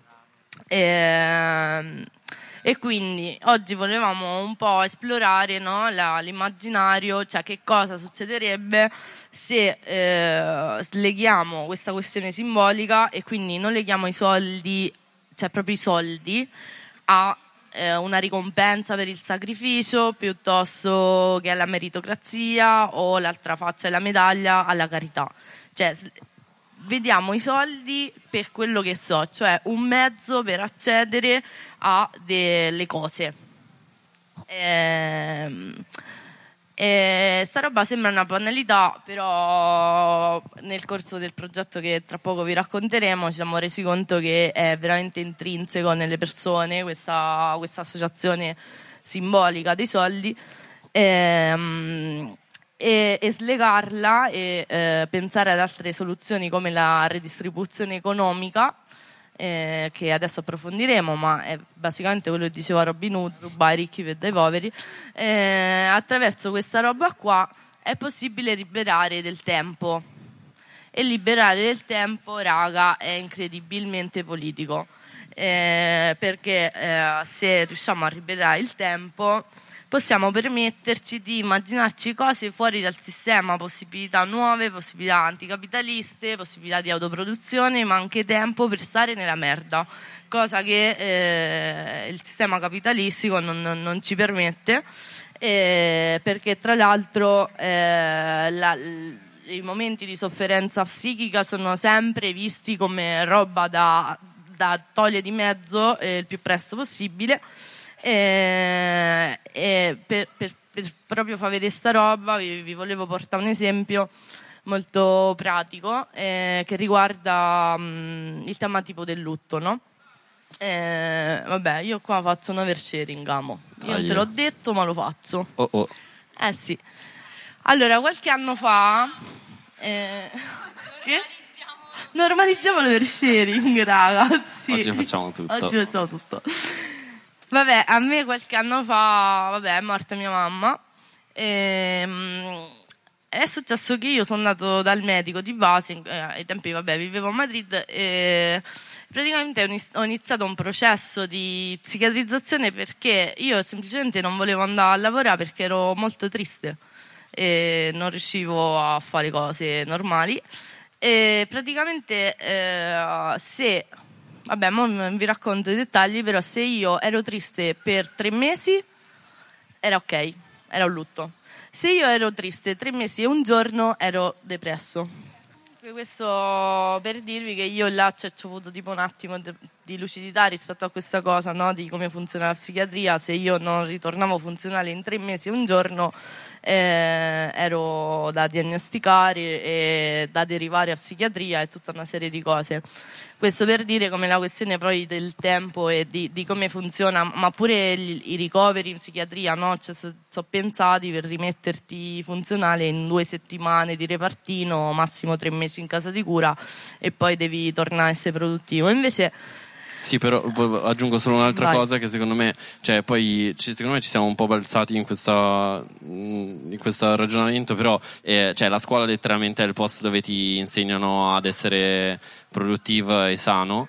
E, e quindi oggi volevamo un po' esplorare, no, la, l'immaginario, cioè che cosa succederebbe se eh, sleghiamo questa questione simbolica e quindi non leghiamo i soldi, cioè proprio i soldi, a una ricompensa per il sacrificio piuttosto che alla meritocrazia o l'altra faccia della medaglia alla carità. Cioè vediamo i soldi per quello che so, cioè un mezzo per accedere a delle cose. Ehm E sta roba sembra una banalità, però nel corso del progetto che tra poco vi racconteremo ci siamo resi conto che è veramente intrinseco nelle persone questa, questa associazione simbolica dei soldi, e, e, e slegarla e eh, pensare ad altre soluzioni come la redistribuzione economica eh, che adesso approfondiremo, ma è basicamente quello che diceva Robin Hood, rubare ai ricchi per dai poveri. Eh, attraverso questa roba qua è possibile liberare del tempo, e liberare del tempo, raga, è incredibilmente politico, eh, perché eh, se riusciamo a liberare il tempo possiamo permetterci di immaginarci cose fuori dal sistema, possibilità nuove, possibilità anticapitaliste, possibilità di autoproduzione, ma anche tempo per stare nella merda, cosa che eh, il sistema capitalistico non, non, non ci permette, eh, perché tra l'altro eh, la, i momenti di sofferenza psichica sono sempre visti come roba da, da togliere di mezzo eh, il più presto possibile. E, e per, per, per proprio far vedere sta roba vi, vi volevo portare un esempio molto pratico eh, che riguarda mh, il tema tipo del lutto, no? Eh, vabbè, io qua faccio un oversharing, amo. Io non te l'ho detto, ma lo faccio. Oh oh. Eh sì. Allora, qualche anno fa eh, che? Normalizziamo l'oversharing, ragazzi. Oggi facciamo tutto. Oggi facciamo tutto. Vabbè, a me qualche anno fa, vabbè, è morta mia mamma. E, mh, è successo che io sono andato dal medico di base, eh, ai tempi, vabbè, vivevo a Madrid, e praticamente ho iniziato un processo di psichiatrizzazione perché io semplicemente non volevo andare a lavorare perché ero molto triste e non riuscivo a fare cose normali. E praticamente eh, se... Vabbè, non vi racconto i dettagli, però se io ero triste per tre mesi, era ok, era un lutto. Se io ero triste tre mesi e un giorno, ero depresso. Questo per dirvi che io là ci ho avuto tipo un attimo di lucidità rispetto a questa cosa, no? Di come funziona la psichiatria. Se io non ritornavo funzionale in tre mesi e un giorno, eh, ero da diagnosticare e da derivare a psichiatria e tutta una serie di cose. Questo per dire come la questione poi del tempo e di, di come funziona, ma pure gli, i ricoveri in psichiatria, no? Cioè, sono so pensati per rimetterti funzionale in due settimane di repartino, massimo tre mesi in casa di cura, e poi devi tornare a essere produttivo. Invece sì, però aggiungo solo un'altra Vai. cosa che secondo me, cioè poi secondo me ci siamo un po' balzati in questa in questo ragionamento, però eh, cioè la scuola letteralmente è il posto dove ti insegnano ad essere produttivo e sano,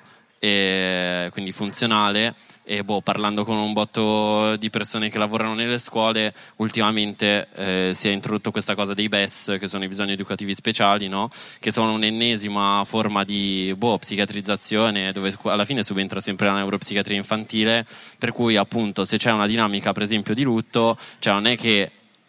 e quindi funzionale. E boh, parlando con un botto di persone che lavorano nelle scuole, ultimamente eh, si è introdotto questa cosa dei B E S, che sono i bisogni educativi speciali, no? Che sono un'ennesima forma di boh, psichiatrizzazione, dove alla fine subentra sempre la neuropsichiatria infantile, per cui appunto se c'è una dinamica per esempio di lutto, cioè non è che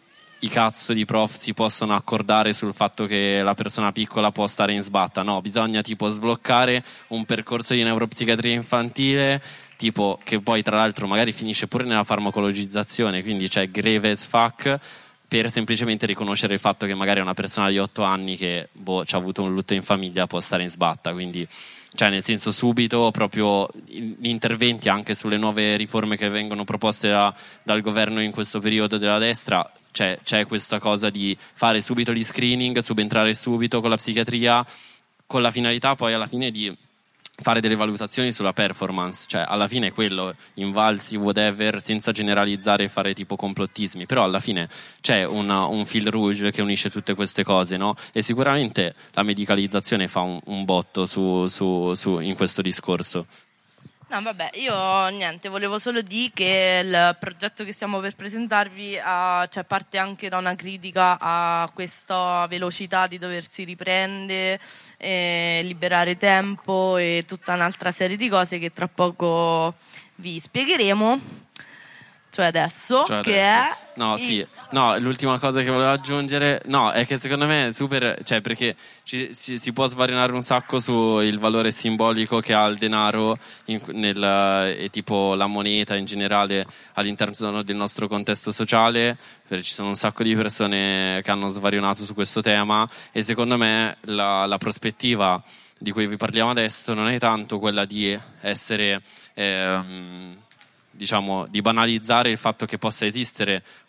i cazzo di prof si possono accordare sul fatto che la persona piccola può stare in sbatta, no, bisogna tipo sbloccare un percorso di neuropsichiatria infantile, tipo che poi tra l'altro magari finisce pure nella farmacologizzazione, quindi c'è greve as fuck, per semplicemente riconoscere il fatto che magari una persona di otto anni che boh, ci ha avuto un lutto in famiglia può stare in sbatta, quindi cioè nel senso subito proprio gli interventi anche sulle nuove riforme che vengono proposte da, dal governo in questo periodo della destra. C'è, c'è questa cosa di fare subito gli screening, subentrare subito con la psichiatria, con la finalità poi alla fine di fare delle valutazioni sulla performance, cioè alla fine è quello, invalsi, whatever, senza generalizzare e fare tipo complottismi, però alla fine c'è una, un fil rouge che unisce tutte queste cose, no? E sicuramente la medicalizzazione fa un, un botto su, su, su, in questo discorso. No, vabbè, io niente, volevo solo dire che il progetto che stiamo per presentarvi uh, cioè parte anche da una critica a questa velocità di doversi riprendere, eh, liberare tempo e tutta un'altra serie di cose che tra poco vi spiegheremo. Cioè adesso, cioè che adesso. è... No, sì, no, l'ultima cosa che volevo aggiungere, no, è che secondo me è super, cioè perché ci, si, si può svarionare un sacco sul valore simbolico che ha il denaro in, nel, e tipo la moneta in generale all'interno del nostro contesto sociale, perché ci sono un sacco di persone che hanno svarionato su questo tema, e secondo me la, la prospettiva di cui vi parliamo adesso non è tanto quella di essere... Ehm, diciamo di banalizzare il fatto che possa esistere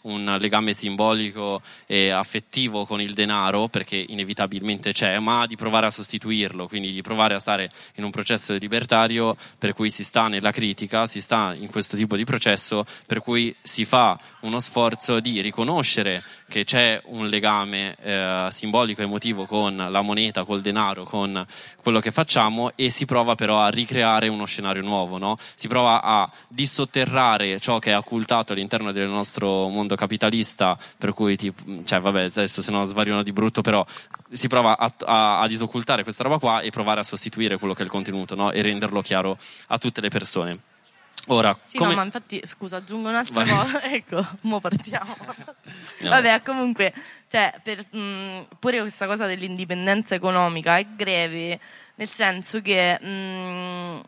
un legame simbolico e affettivo con il denaro, perché inevitabilmente c'è, ma di provare a sostituirlo, quindi di provare a stare in un processo libertario per cui si sta nella critica, si sta in questo tipo di processo per cui si fa uno sforzo di riconoscere che c'è un legame eh, simbolico e emotivo con la moneta, col denaro, con quello che facciamo, e si prova però a ricreare uno scenario nuovo, no? Si prova a dissotterrare ciò che è occultato all'interno del nostro mondo capitalista, per cui tipo, cioè vabbè, adesso se no svariano di brutto, però si prova a, a, a disoccultare questa roba qua e provare a sostituire quello che è il contenuto, no? E renderlo chiaro a tutte le persone. Ora, sì, come... no, ma infatti, scusa, aggiungo un'altra Vai. cosa. Ecco, mo partiamo. No. Vabbè, comunque, cioè, per, mh, pure questa cosa dell'indipendenza economica è greve, nel senso che, mh,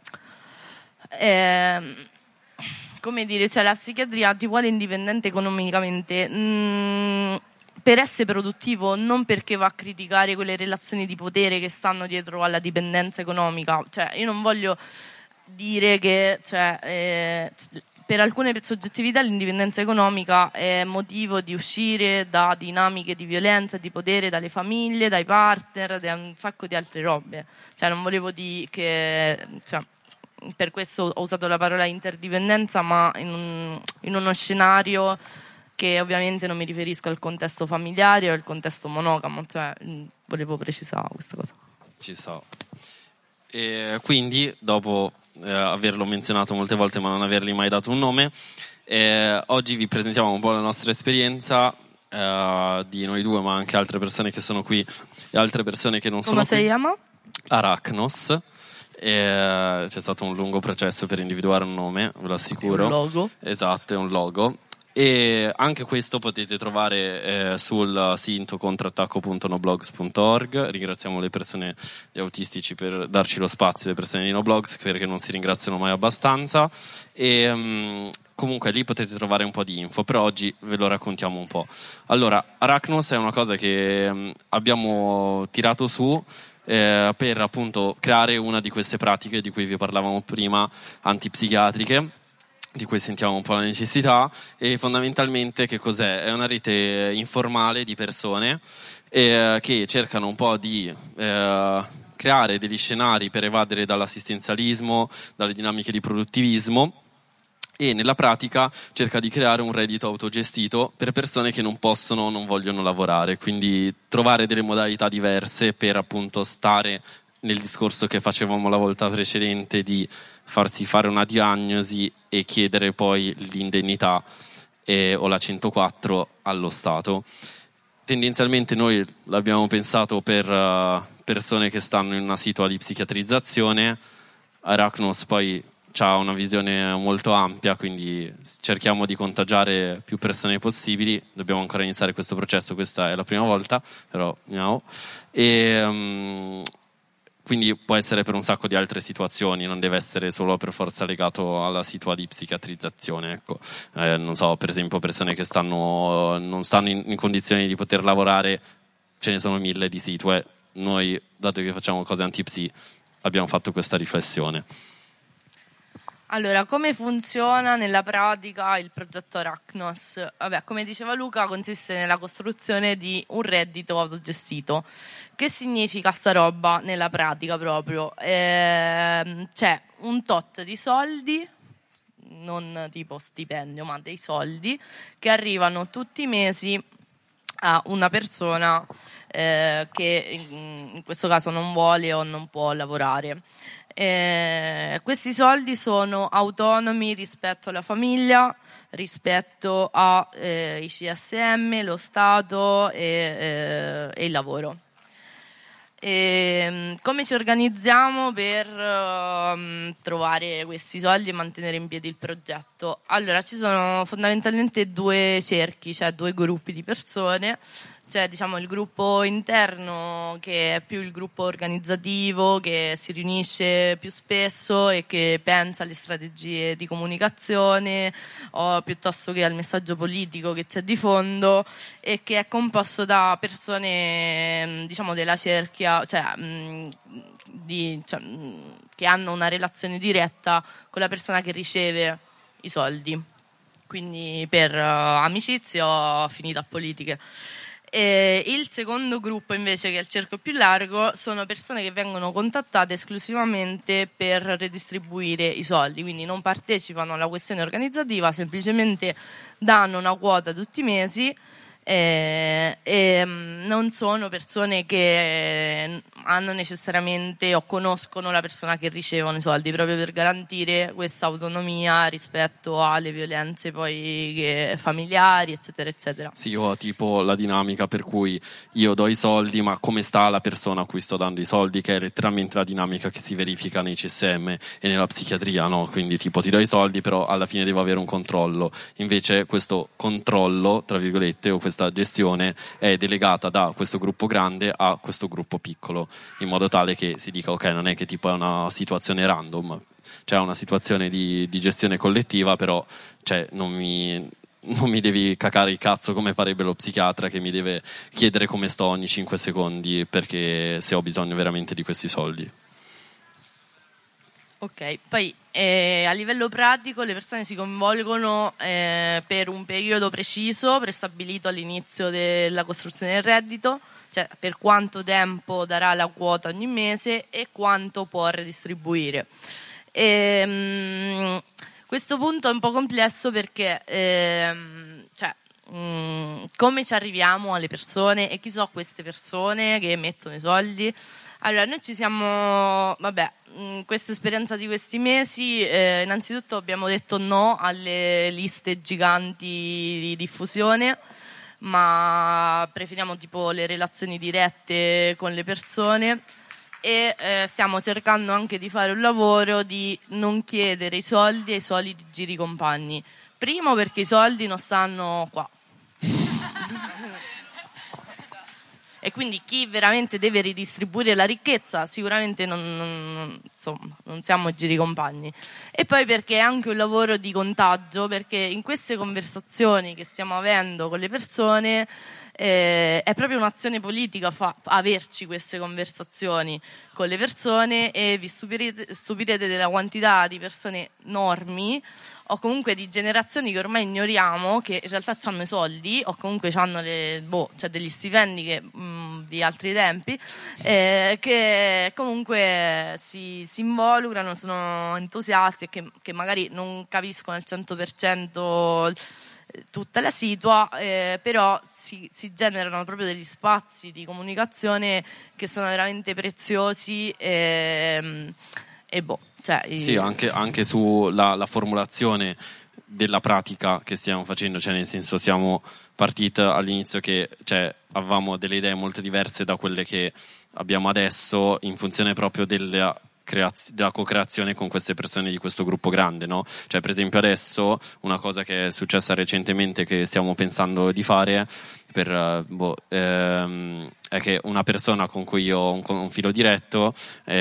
eh, come dire, cioè la psichiatria ti vuole indipendente economicamente, mh, per essere produttivo, non perché va a criticare quelle relazioni di potere che stanno dietro alla dipendenza economica. Cioè, io non voglio dire che cioè, eh, per alcune soggettività l'indipendenza economica è motivo di uscire da dinamiche di violenza e di potere, dalle famiglie, dai partner, da un sacco di altre robe. Cioè, non volevo dire che, cioè, per questo ho usato la parola interdipendenza, ma in, un, in uno scenario che ovviamente non mi riferisco al contesto familiare o al contesto monogamo, cioè volevo precisare questa cosa. Ci sta. E quindi, dopo eh, averlo menzionato molte volte ma non avergli mai dato un nome, eh, oggi vi presentiamo un po' la nostra esperienza eh, di noi due, ma anche altre persone che sono qui e altre persone che non Come sono qui. si chiama? Arachnos. E c'è stato un lungo processo per individuare un nome, ve lo assicuro. Un logo. Esatto, è un logo. E anche questo potete trovare eh, sul sito contrattacco punto noblogs punto org. Ringraziamo le persone, gli autistici, per darci lo spazio, le persone di Noblogs, perché non si ringraziano mai abbastanza. E um, comunque lì potete trovare un po' di info, però oggi ve lo raccontiamo un po'. Allora, Arachnos è una cosa che um, abbiamo tirato su eh, per appunto creare una di queste pratiche di cui vi parlavamo prima, antipsichiatriche, di cui sentiamo un po' la necessità. E fondamentalmente che cos'è? È una rete informale di persone eh, che cercano un po' di eh, creare degli scenari per evadere dall'assistenzialismo, dalle dinamiche di produttivismo, e nella pratica cerca di creare un reddito autogestito per persone che non possono o non vogliono lavorare, quindi trovare delle modalità diverse per appunto stare nel discorso che facevamo la volta precedente di farsi fare una diagnosi e chiedere poi l'indennità eh, o la centoquattro allo Stato. Tendenzialmente noi l'abbiamo pensato per uh, persone che stanno in una situazione di psichiatrizzazione. Arachnos poi ha una visione molto ampia, quindi cerchiamo di contagiare più persone possibili. Dobbiamo ancora iniziare questo processo, questa è la prima volta, però no. E um, quindi può essere per un sacco di altre situazioni, non deve essere solo per forza legato alla situazione di psichiatrizzazione, ecco. Eh, non so, per esempio persone che stanno non stanno in, in condizioni di poter lavorare, ce ne sono mille di situazioni. Noi, dato che facciamo cose antipsi, abbiamo fatto questa riflessione. Allora, come funziona nella pratica il progetto Arachnos? Vabbè, come diceva Luca, consiste nella costruzione di un reddito autogestito. Che significa sta roba nella pratica proprio? Eh, c'è un tot di soldi, non tipo stipendio, ma dei soldi, che arrivano tutti i mesi a una persona eh, che in, in questo caso non vuole o non può lavorare. Eh, questi soldi sono autonomi rispetto alla famiglia, rispetto ai eh, C S M, lo Stato e, eh, e il lavoro. E, come ci organizziamo per uh, trovare questi soldi e mantenere in piedi il progetto? Allora, ci sono fondamentalmente due cerchi, cioè due gruppi di persone. C'è, diciamo, il gruppo interno, che è più il gruppo organizzativo, che si riunisce più spesso e che pensa alle strategie di comunicazione, o piuttosto che al messaggio politico che c'è di fondo, e che è composto da persone, diciamo, della cerchia, cioè, mh, di, cioè, mh, che hanno una relazione diretta con la persona che riceve i soldi. quindi per uh, amicizie ho finito a politiche. E il secondo gruppo invece, che è il cerchio più largo, sono persone che vengono contattate esclusivamente per redistribuire i soldi, quindi non partecipano alla questione organizzativa, semplicemente danno una quota tutti i mesi. Eh, e non sono persone che hanno necessariamente o conoscono la persona che ricevono i soldi, proprio per garantire questa autonomia rispetto alle violenze poi che, familiari, eccetera eccetera. Sì, io ho tipo la dinamica per cui io do i soldi, ma come sta la persona a cui sto dando i soldi, che è letteralmente la dinamica che si verifica nei C S M e nella psichiatria, no? Quindi tipo ti do i soldi, però alla fine devo avere un controllo. Invece questo controllo, tra virgolette, o questa gestione è delegata da questo gruppo grande a questo gruppo piccolo, in modo tale che si dica ok, non è che tipo è una situazione random, cioè una situazione di, di gestione collettiva, però cioè, non mi non mi devi cacare il cazzo come farebbe lo psichiatra che mi deve chiedere come sto ogni cinque secondi perché se ho bisogno veramente di questi soldi. Ok, poi eh, a livello pratico le persone si coinvolgono eh, per un periodo preciso, prestabilito all'inizio della costruzione del reddito, cioè per quanto tempo darà la quota ogni mese e quanto può redistribuire. E, mh, questo punto è un po' complesso perché ehm, cioè, mh, come ci arriviamo alle persone e chi sono queste persone che mettono i soldi? Allora, noi ci siamo, vabbè, in questa esperienza di questi mesi, eh, innanzitutto abbiamo detto no alle liste giganti di diffusione, ma preferiamo tipo le relazioni dirette con le persone e eh, stiamo cercando anche di fare un lavoro di non chiedere i soldi ai soliti giri compagni. Primo perché i soldi non stanno qua. E quindi chi veramente deve ridistribuire la ricchezza sicuramente non, non, insomma, non siamo giri compagni. E poi perché è anche un lavoro di contagio, perché in queste conversazioni che stiamo avendo con le persone eh, è proprio un'azione politica fa, averci queste conversazioni con le persone, e vi stupirete, stupirete della quantità di persone normi o comunque di generazioni che ormai ignoriamo, che in realtà hanno i soldi o comunque hanno le, boh, cioè degli stipendi che, mh, di altri tempi, eh, che comunque si, si involucrano, sono entusiasti e che, che magari non capiscono al cento per cento tutta la situa, eh, però si, si generano proprio degli spazi di comunicazione che sono veramente preziosi e, e boh. Cioè, sì, anche, anche sulla la formulazione della pratica che stiamo facendo, cioè nel senso siamo partiti all'inizio che cioè, avevamo delle idee molto diverse da quelle che abbiamo adesso in funzione proprio della Creaz- della co-creazione con queste persone di questo gruppo grande, no? Cioè per esempio adesso una cosa che è successa recentemente che stiamo pensando di fare per, boh, ehm, è che una persona con cui io ho un, un filo diretto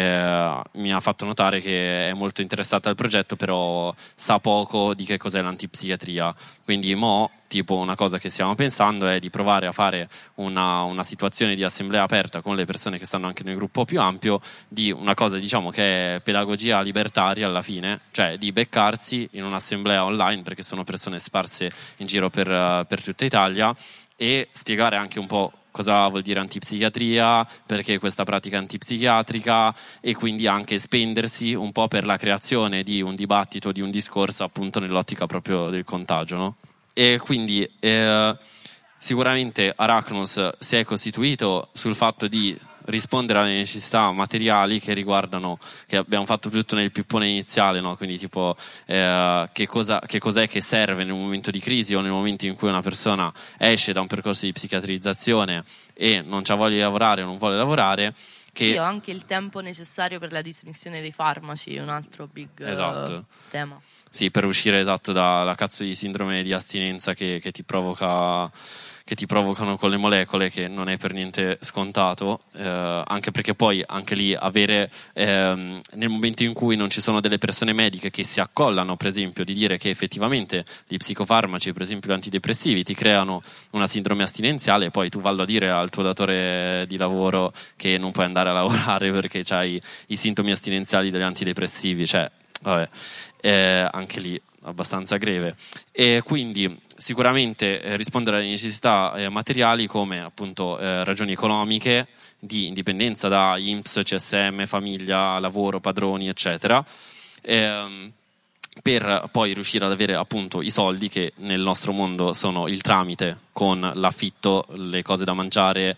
eh, mi ha fatto notare che è molto interessata al progetto, però sa poco di che cos'è l'antipsichiatria. Quindi mo, tipo una cosa che stiamo pensando è di provare a fare una, una situazione di assemblea aperta con le persone che stanno anche nel gruppo più ampio, di una cosa diciamo che è pedagogia libertaria alla fine, cioè di beccarsi in un'assemblea online, perché sono persone sparse in giro per, per tutta Italia, e spiegare anche un po' cosa vuol dire antipsichiatria, perché questa pratica antipsichiatrica, e quindi anche spendersi un po' per la creazione di un dibattito, di un discorso appunto nell'ottica proprio del contagio, no? E quindi eh, sicuramente Arachnos si è costituito sul fatto di rispondere alle necessità materiali che riguardano, che abbiamo fatto tutto nel pippone iniziale, no? Quindi tipo eh, che, cosa, che cos'è che serve nel momento di crisi o nel momento in cui una persona esce da un percorso di psichiatrizzazione e non c'ha voglia di lavorare o non vuole lavorare. Che... Sì, ho anche il tempo necessario per la dismissione dei farmaci, un altro big esatto. uh, tema. Sì, per uscire esatto dalla cazzo di sindrome di astinenza che, che ti provoca che ti provocano con le molecole, che non è per niente scontato, eh, anche perché poi anche lì avere ehm, nel momento in cui non ci sono delle persone mediche che si accollano, per esempio, di dire che effettivamente gli psicofarmaci, per esempio gli antidepressivi, ti creano una sindrome astinenziale, e poi tu vallo a dire al tuo datore di lavoro che non puoi andare a lavorare perché c'hai i sintomi astinenziali degli antidepressivi, cioè vabbè, eh, anche lì abbastanza greve. E quindi sicuramente eh, rispondere alle necessità eh, materiali come appunto eh, ragioni economiche, di indipendenza da I N P S, C S M, famiglia, lavoro, padroni, eccetera, ehm, per poi riuscire ad avere appunto i soldi che nel nostro mondo sono il tramite, con l'affitto, le cose da mangiare,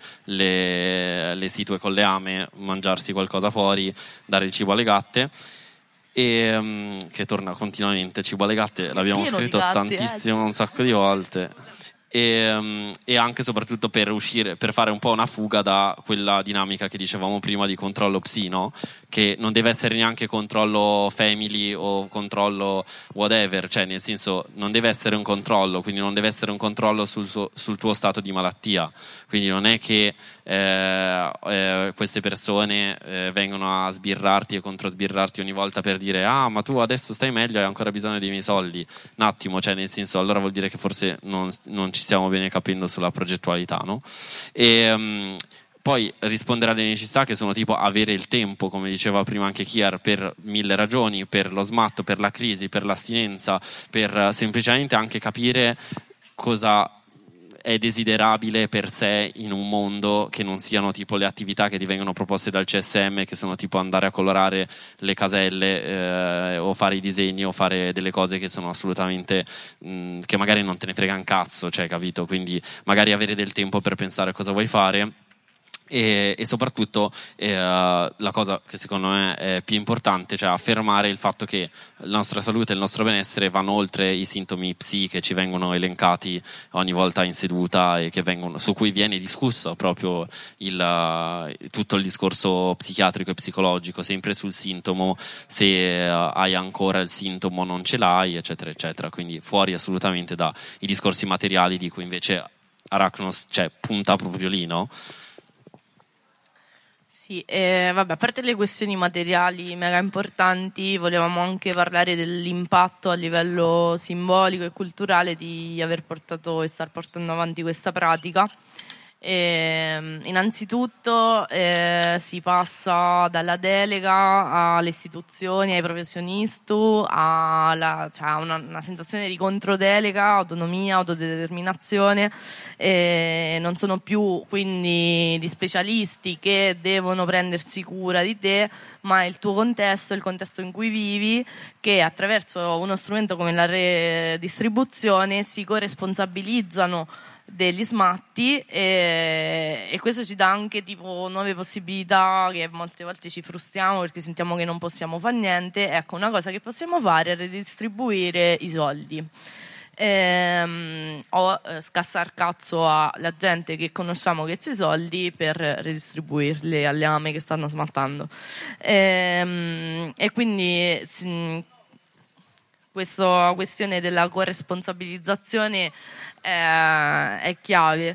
le, le situe con le ame, mangiarsi qualcosa fuori, dare il cibo alle gatte, e, um, che torna continuamente, cibo alle gatte, l'abbiamo Pieno scritto di gatte, tantissimo, eh, un sacco di volte. E, um, e anche e soprattutto per uscire, per fare un po' una fuga da quella dinamica che dicevamo prima di controllo psi, no? Che non deve essere neanche controllo family o controllo whatever, cioè nel senso non deve essere un controllo, quindi non deve essere un controllo sul, suo, sul tuo stato di malattia, quindi non è che eh, eh, queste persone eh, vengono a sbirrarti e controsbirrarti ogni volta per dire ah ma tu adesso stai meglio e hai ancora bisogno dei miei soldi, un attimo, cioè nel senso allora vuol dire che forse non, non ci stiamo bene capendo sulla progettualità, no? E um, poi rispondere alle necessità che sono tipo avere il tempo, come diceva prima anche Kier, per mille ragioni, per lo smatto, per la crisi, per l'astinenza, per semplicemente anche capire cosa è desiderabile per sé in un mondo che non siano tipo le attività che ti vengono proposte dal C S M, che sono tipo andare a colorare le caselle eh, o fare i disegni o fare delle cose che sono assolutamente mh, che magari non te ne frega un cazzo, cioè, capito? Quindi magari avere del tempo per pensare cosa vuoi fare. E, e soprattutto eh, la cosa che secondo me è più importante, cioè affermare il fatto che la nostra salute e il nostro benessere vanno oltre i sintomi psi che ci vengono elencati ogni volta in seduta e che vengono, su cui viene discusso proprio il, tutto il discorso psichiatrico e psicologico, sempre sul sintomo, se uh, hai ancora il sintomo o non ce l'hai, eccetera eccetera, quindi fuori assolutamente dai discorsi materiali di cui invece Arachnos, cioè, punta proprio lì, no? Sì, eh, vabbè, a parte le questioni materiali mega importanti, volevamo anche parlare dell'impatto a livello simbolico e culturale di aver portato e star portando avanti questa pratica. E, innanzitutto eh, si passa dalla delega alle istituzioni, ai professionisti, a cioè, una, una sensazione di controdelega, autonomia, autodeterminazione. Eh, non sono più quindi gli specialisti che devono prendersi cura di te, ma il tuo contesto, il contesto in cui vivi, che attraverso uno strumento come la redistribuzione si corresponsabilizzano degli smatti e, e questo ci dà anche tipo nuove possibilità che molte volte ci frustriamo perché sentiamo che non possiamo fare niente. Ecco, una cosa che possiamo fare è redistribuire i soldi. Ehm, o eh, scassar cazzo alla gente che conosciamo che c'è i soldi per redistribuirli alle ame che stanno smattando. Ehm, e quindi sì, questa questione della corresponsabilizzazione è, è chiave.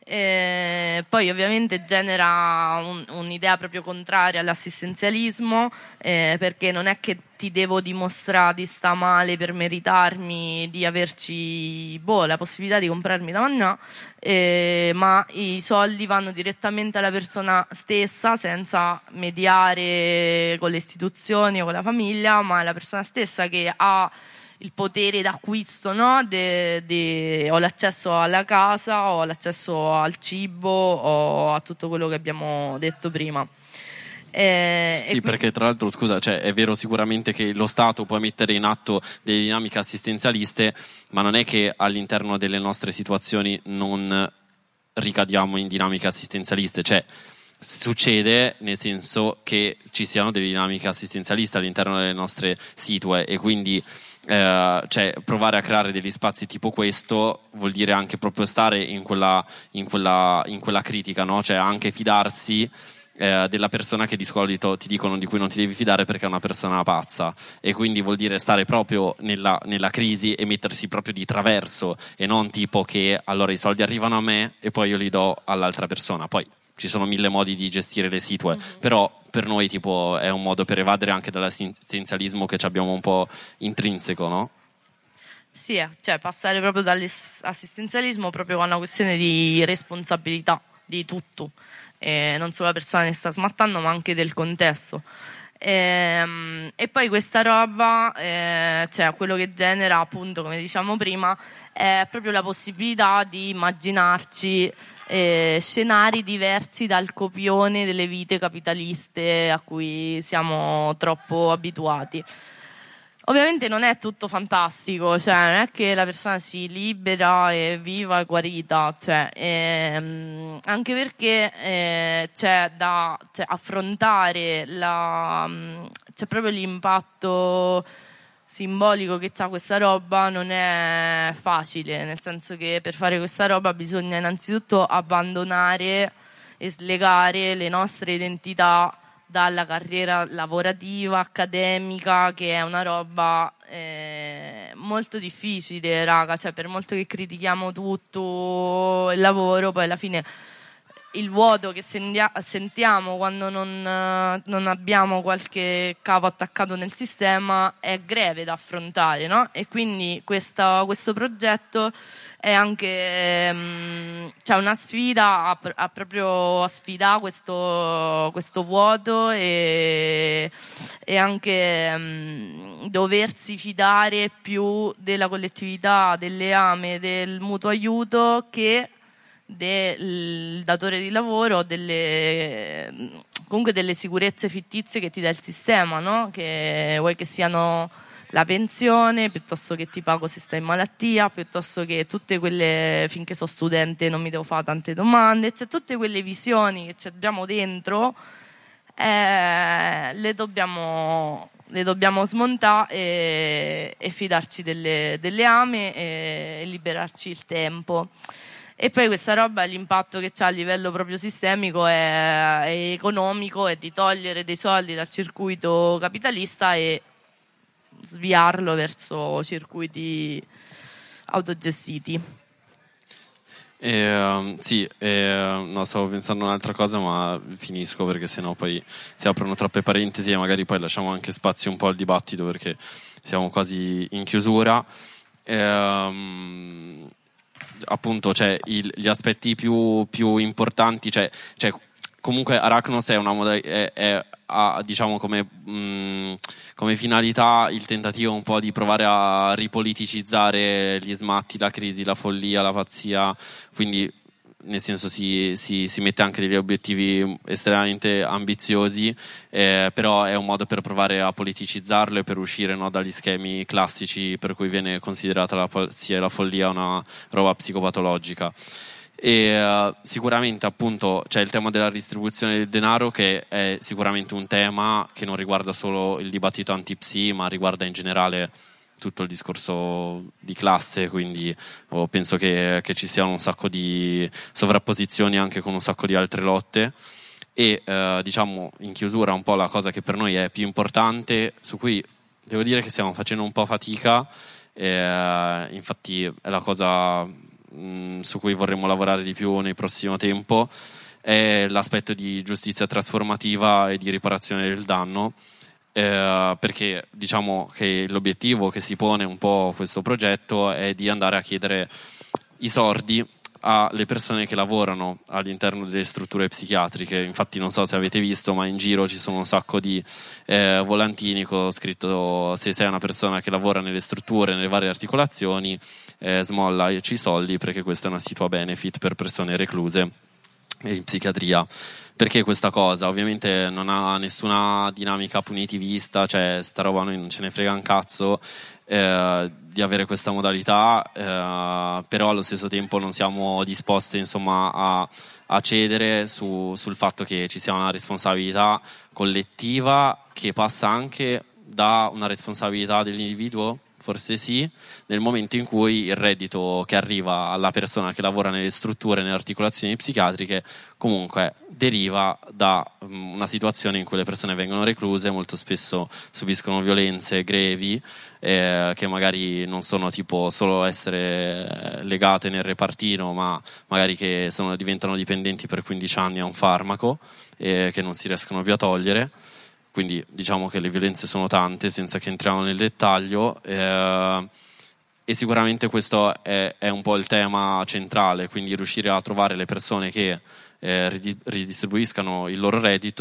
E poi ovviamente genera un, un'idea proprio contraria all'assistenzialismo, eh, perché non è che ti devo dimostrare di sta male per meritarmi di averci boh, la possibilità di comprarmi da mangiare, eh, ma i soldi vanno direttamente alla persona stessa senza mediare con le istituzioni o con la famiglia, ma è la persona stessa che ha il potere d'acquisto, no? De, de, ho l'accesso alla casa, ho l'accesso al cibo, o a tutto quello che abbiamo detto prima. Eh, sì, perché tra l'altro, scusa, cioè, è vero sicuramente che lo Stato può mettere in atto delle dinamiche assistenzialiste, ma non è che all'interno delle nostre situazioni non ricadiamo in dinamiche assistenzialiste, cioè succede nel senso che ci siano delle dinamiche assistenzialiste all'interno delle nostre situe e quindi Eh, cioè provare a creare degli spazi tipo questo vuol dire anche proprio stare in quella, in quella, in quella critica, no? Cioè anche fidarsi eh, della persona che di solito ti dicono di cui non ti devi fidare perché è una persona pazza, e quindi vuol dire stare proprio nella, nella crisi e mettersi proprio di traverso e non tipo che allora i soldi arrivano a me e poi io li do all'altra persona. Poi ci sono mille modi di gestire le situe, mm-hmm. però per noi tipo è un modo per evadere anche dall'assistenzialismo che ci abbiamo un po' intrinseco, no? Sì, cioè passare proprio dall'assistenzialismo proprio a una questione di responsabilità di tutto, e non solo la persona che sta smattando ma anche del contesto. E, e poi questa roba, eh, cioè quello che genera, appunto, come diciamo prima, è proprio la possibilità di immaginarci eh, scenari diversi dal copione delle vite capitaliste a cui siamo troppo abituati. Ovviamente non è tutto fantastico, cioè non è che la persona si libera e viva guarita, cioè, ehm, anche perché eh, c'è da cioè, affrontare la, c'è proprio l'impatto simbolico che c'ha questa roba, non è facile, nel senso che per fare questa roba bisogna innanzitutto abbandonare e slegare le nostre identità dalla carriera lavorativa, accademica, che è una roba eh, molto difficile, raga, cioè per molto che critichiamo tutto il lavoro, poi alla fine il vuoto che sentia- sentiamo quando non, non abbiamo qualche cavo attaccato nel sistema è greve da affrontare, no? E quindi questa, questo progetto è anche mh, cioè una sfida a, a proprio sfidare questo, questo vuoto e, e anche mh, doversi fidare più della collettività, delle ame, del mutuo aiuto che del datore di lavoro, delle, comunque delle sicurezze fittizie che ti dà il sistema, no? Che vuoi che siano la pensione, piuttosto che ti pago se stai in malattia, piuttosto che tutte quelle, finché sono studente non mi devo fare tante domande, cioè tutte quelle visioni che ci abbiamo dentro eh, le dobbiamo le dobbiamo smontare e, e fidarci delle, delle ame e, e liberarci il tempo. E poi questa roba, l'impatto che c'ha a livello proprio sistemico è, è economico, è di togliere dei soldi dal circuito capitalista e sviarlo verso circuiti autogestiti. Eh, um, sì, eh, no, stavo pensando a un'altra cosa, ma finisco perché sennò poi si aprono troppe parentesi e magari poi lasciamo anche spazio un po' al dibattito perché siamo quasi in chiusura. Eh, um, appunto, cioè, il, gli aspetti più, più importanti, cioè, cioè comunque Arachnos è una moda- è, è, ha diciamo come, mh, come finalità il tentativo un po' di provare a ripoliticizzare gli smatti, la crisi, la follia, la pazzia, quindi nel senso si, si, si mette anche degli obiettivi estremamente ambiziosi, eh, però è un modo per provare a politicizzarlo e per uscire, no, dagli schemi classici per cui viene considerata la pazzia e la follia una roba psicopatologica. E uh, sicuramente appunto c'è il tema della distribuzione del denaro, che è sicuramente un tema che non riguarda solo il dibattito anti-psi, ma riguarda in generale tutto il discorso di classe, quindi oh, penso che, che ci siano un sacco di sovrapposizioni anche con un sacco di altre lotte. E uh, diciamo in chiusura un po' la cosa che per noi è più importante, su cui devo dire che stiamo facendo un po' fatica, e, uh, infatti è la cosa su cui vorremmo lavorare di più nel prossimo tempo, è l'aspetto di giustizia trasformativa e di riparazione del danno, eh, perché diciamo che l'obiettivo che si pone un po' questo progetto è di andare a chiedere i sordi alle persone che lavorano all'interno delle strutture psichiatriche. Infatti non so se avete visto, ma in giro ci sono un sacco di eh, volantini con scritto: se sei una persona che lavora nelle strutture, nelle varie articolazioni, eh, smollaci i soldi, perché questa è una situa benefit per persone recluse in psichiatria. Perché questa cosa ovviamente non ha nessuna dinamica punitivista, cioè sta roba noi non ce ne frega un cazzo eh, di avere questa modalità, eh, però allo stesso tempo non siamo disposti insomma a, a cedere su, sul fatto che ci sia una responsabilità collettiva che passa anche da una responsabilità dell'individuo, forse sì, nel momento in cui il reddito che arriva alla persona che lavora nelle strutture, nelle articolazioni psichiatriche, comunque deriva da um, una situazione in cui le persone vengono recluse, molto spesso subiscono violenze grevi, eh, che magari non sono tipo solo essere legate nel repartino, ma magari che sono, diventano dipendenti per quindici anni a un farmaco, eh, che non si riescono più a togliere. Quindi diciamo che le violenze sono tante, senza che entriamo nel dettaglio, eh, e sicuramente questo è, è un po' il tema centrale, quindi riuscire a trovare le persone che eh, ridistribuiscano il loro reddito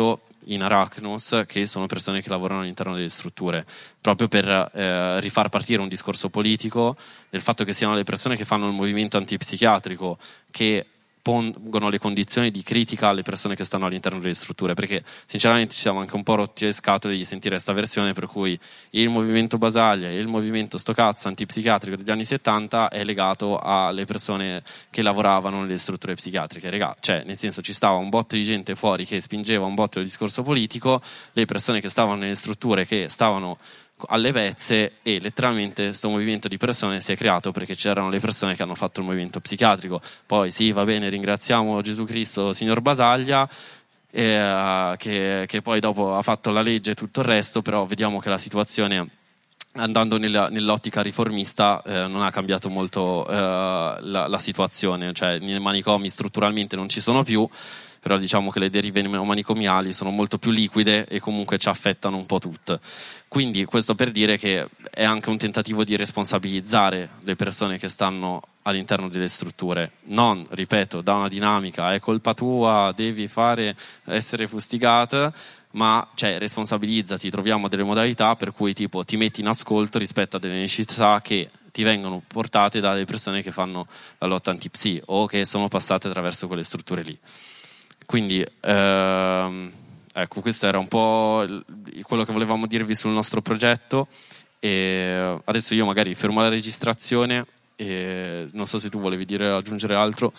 in Arachnos, che sono persone che lavorano all'interno delle strutture, proprio per eh, rifar partire un discorso politico del fatto che siano le persone che fanno il movimento antipsichiatrico che pongono le condizioni di critica alle persone che stanno all'interno delle strutture, perché sinceramente ci siamo anche un po' rotti le scatole di sentire questa versione per cui il movimento Basaglia e il movimento sto cazzo antipsichiatrico degli anni settanta è legato alle persone che lavoravano nelle strutture psichiatriche. Regà, cioè nel senso, ci stava un botto di gente fuori che spingeva un botto il discorso politico, le persone che stavano nelle strutture che stavano alle pezze, e letteralmente questo movimento di persone si è creato perché c'erano le persone che hanno fatto il movimento psichiatrico. Poi sì, va bene, ringraziamo Gesù Cristo, signor Basaglia, eh, che, che poi dopo ha fatto la legge e tutto il resto, però vediamo che la situazione, andando nella, nell'ottica riformista, eh, non ha cambiato molto eh, la, la situazione, cioè nei manicomi strutturalmente non ci sono più, però diciamo che le derive manicomiali sono molto più liquide e comunque ci affettano un po' tutte. Quindi questo per dire che è anche un tentativo di responsabilizzare le persone che stanno all'interno delle strutture, non, ripeto, da una dinamica è colpa tua, devi fare essere fustigata, ma cioè responsabilizzati, troviamo delle modalità per cui tipo ti metti in ascolto rispetto a delle necessità che ti vengono portate dalle persone che fanno la lotta antipsi o che sono passate attraverso quelle strutture lì. Quindi ehm, ecco, questo era un po' quello che volevamo dirvi sul nostro progetto, e adesso io magari fermo la registrazione e non so se tu volevi dire, aggiungere altro,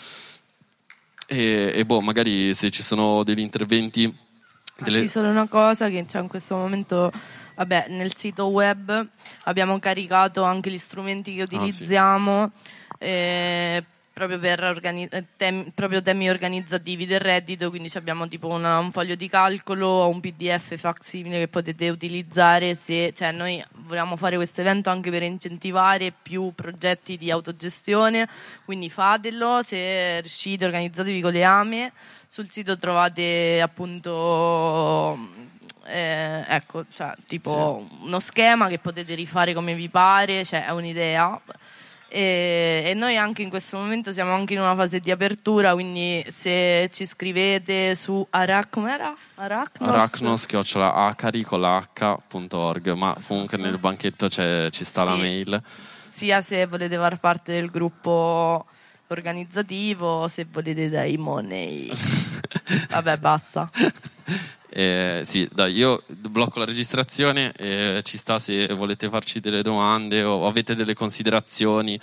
e, e boh, magari se ci sono degli interventi delle... Ah, sì, solo una cosa, che c'è in questo momento, vabbè, nel sito web abbiamo caricato anche gli strumenti che utilizziamo, ah, sì. eh, proprio per organi- temi, proprio temi organizzativi del reddito, quindi abbiamo tipo una, un foglio di calcolo o un P D F facsimile che potete utilizzare se, cioè noi vogliamo fare questo evento anche per incentivare più progetti di autogestione, quindi fatelo, se riuscite, organizzatevi con le A M E, sul sito trovate appunto eh, ecco, cioè tipo sì. uno schema che potete rifare come vi pare, cioè è un'idea. E, e noi anche in questo momento siamo anche in una fase di apertura, quindi se ci scrivete su Arach, com'era? Arachnos, Arachnos chiocciola acari con la h punto org, ma comunque nel banchetto c'è, ci sta sì. la mail, sia se volete far parte del gruppo organizzativo, se volete dai money. Vabbè, basta. Eh, sì, dai, io blocco la registrazione e ci sta se volete farci delle domande o avete delle considerazioni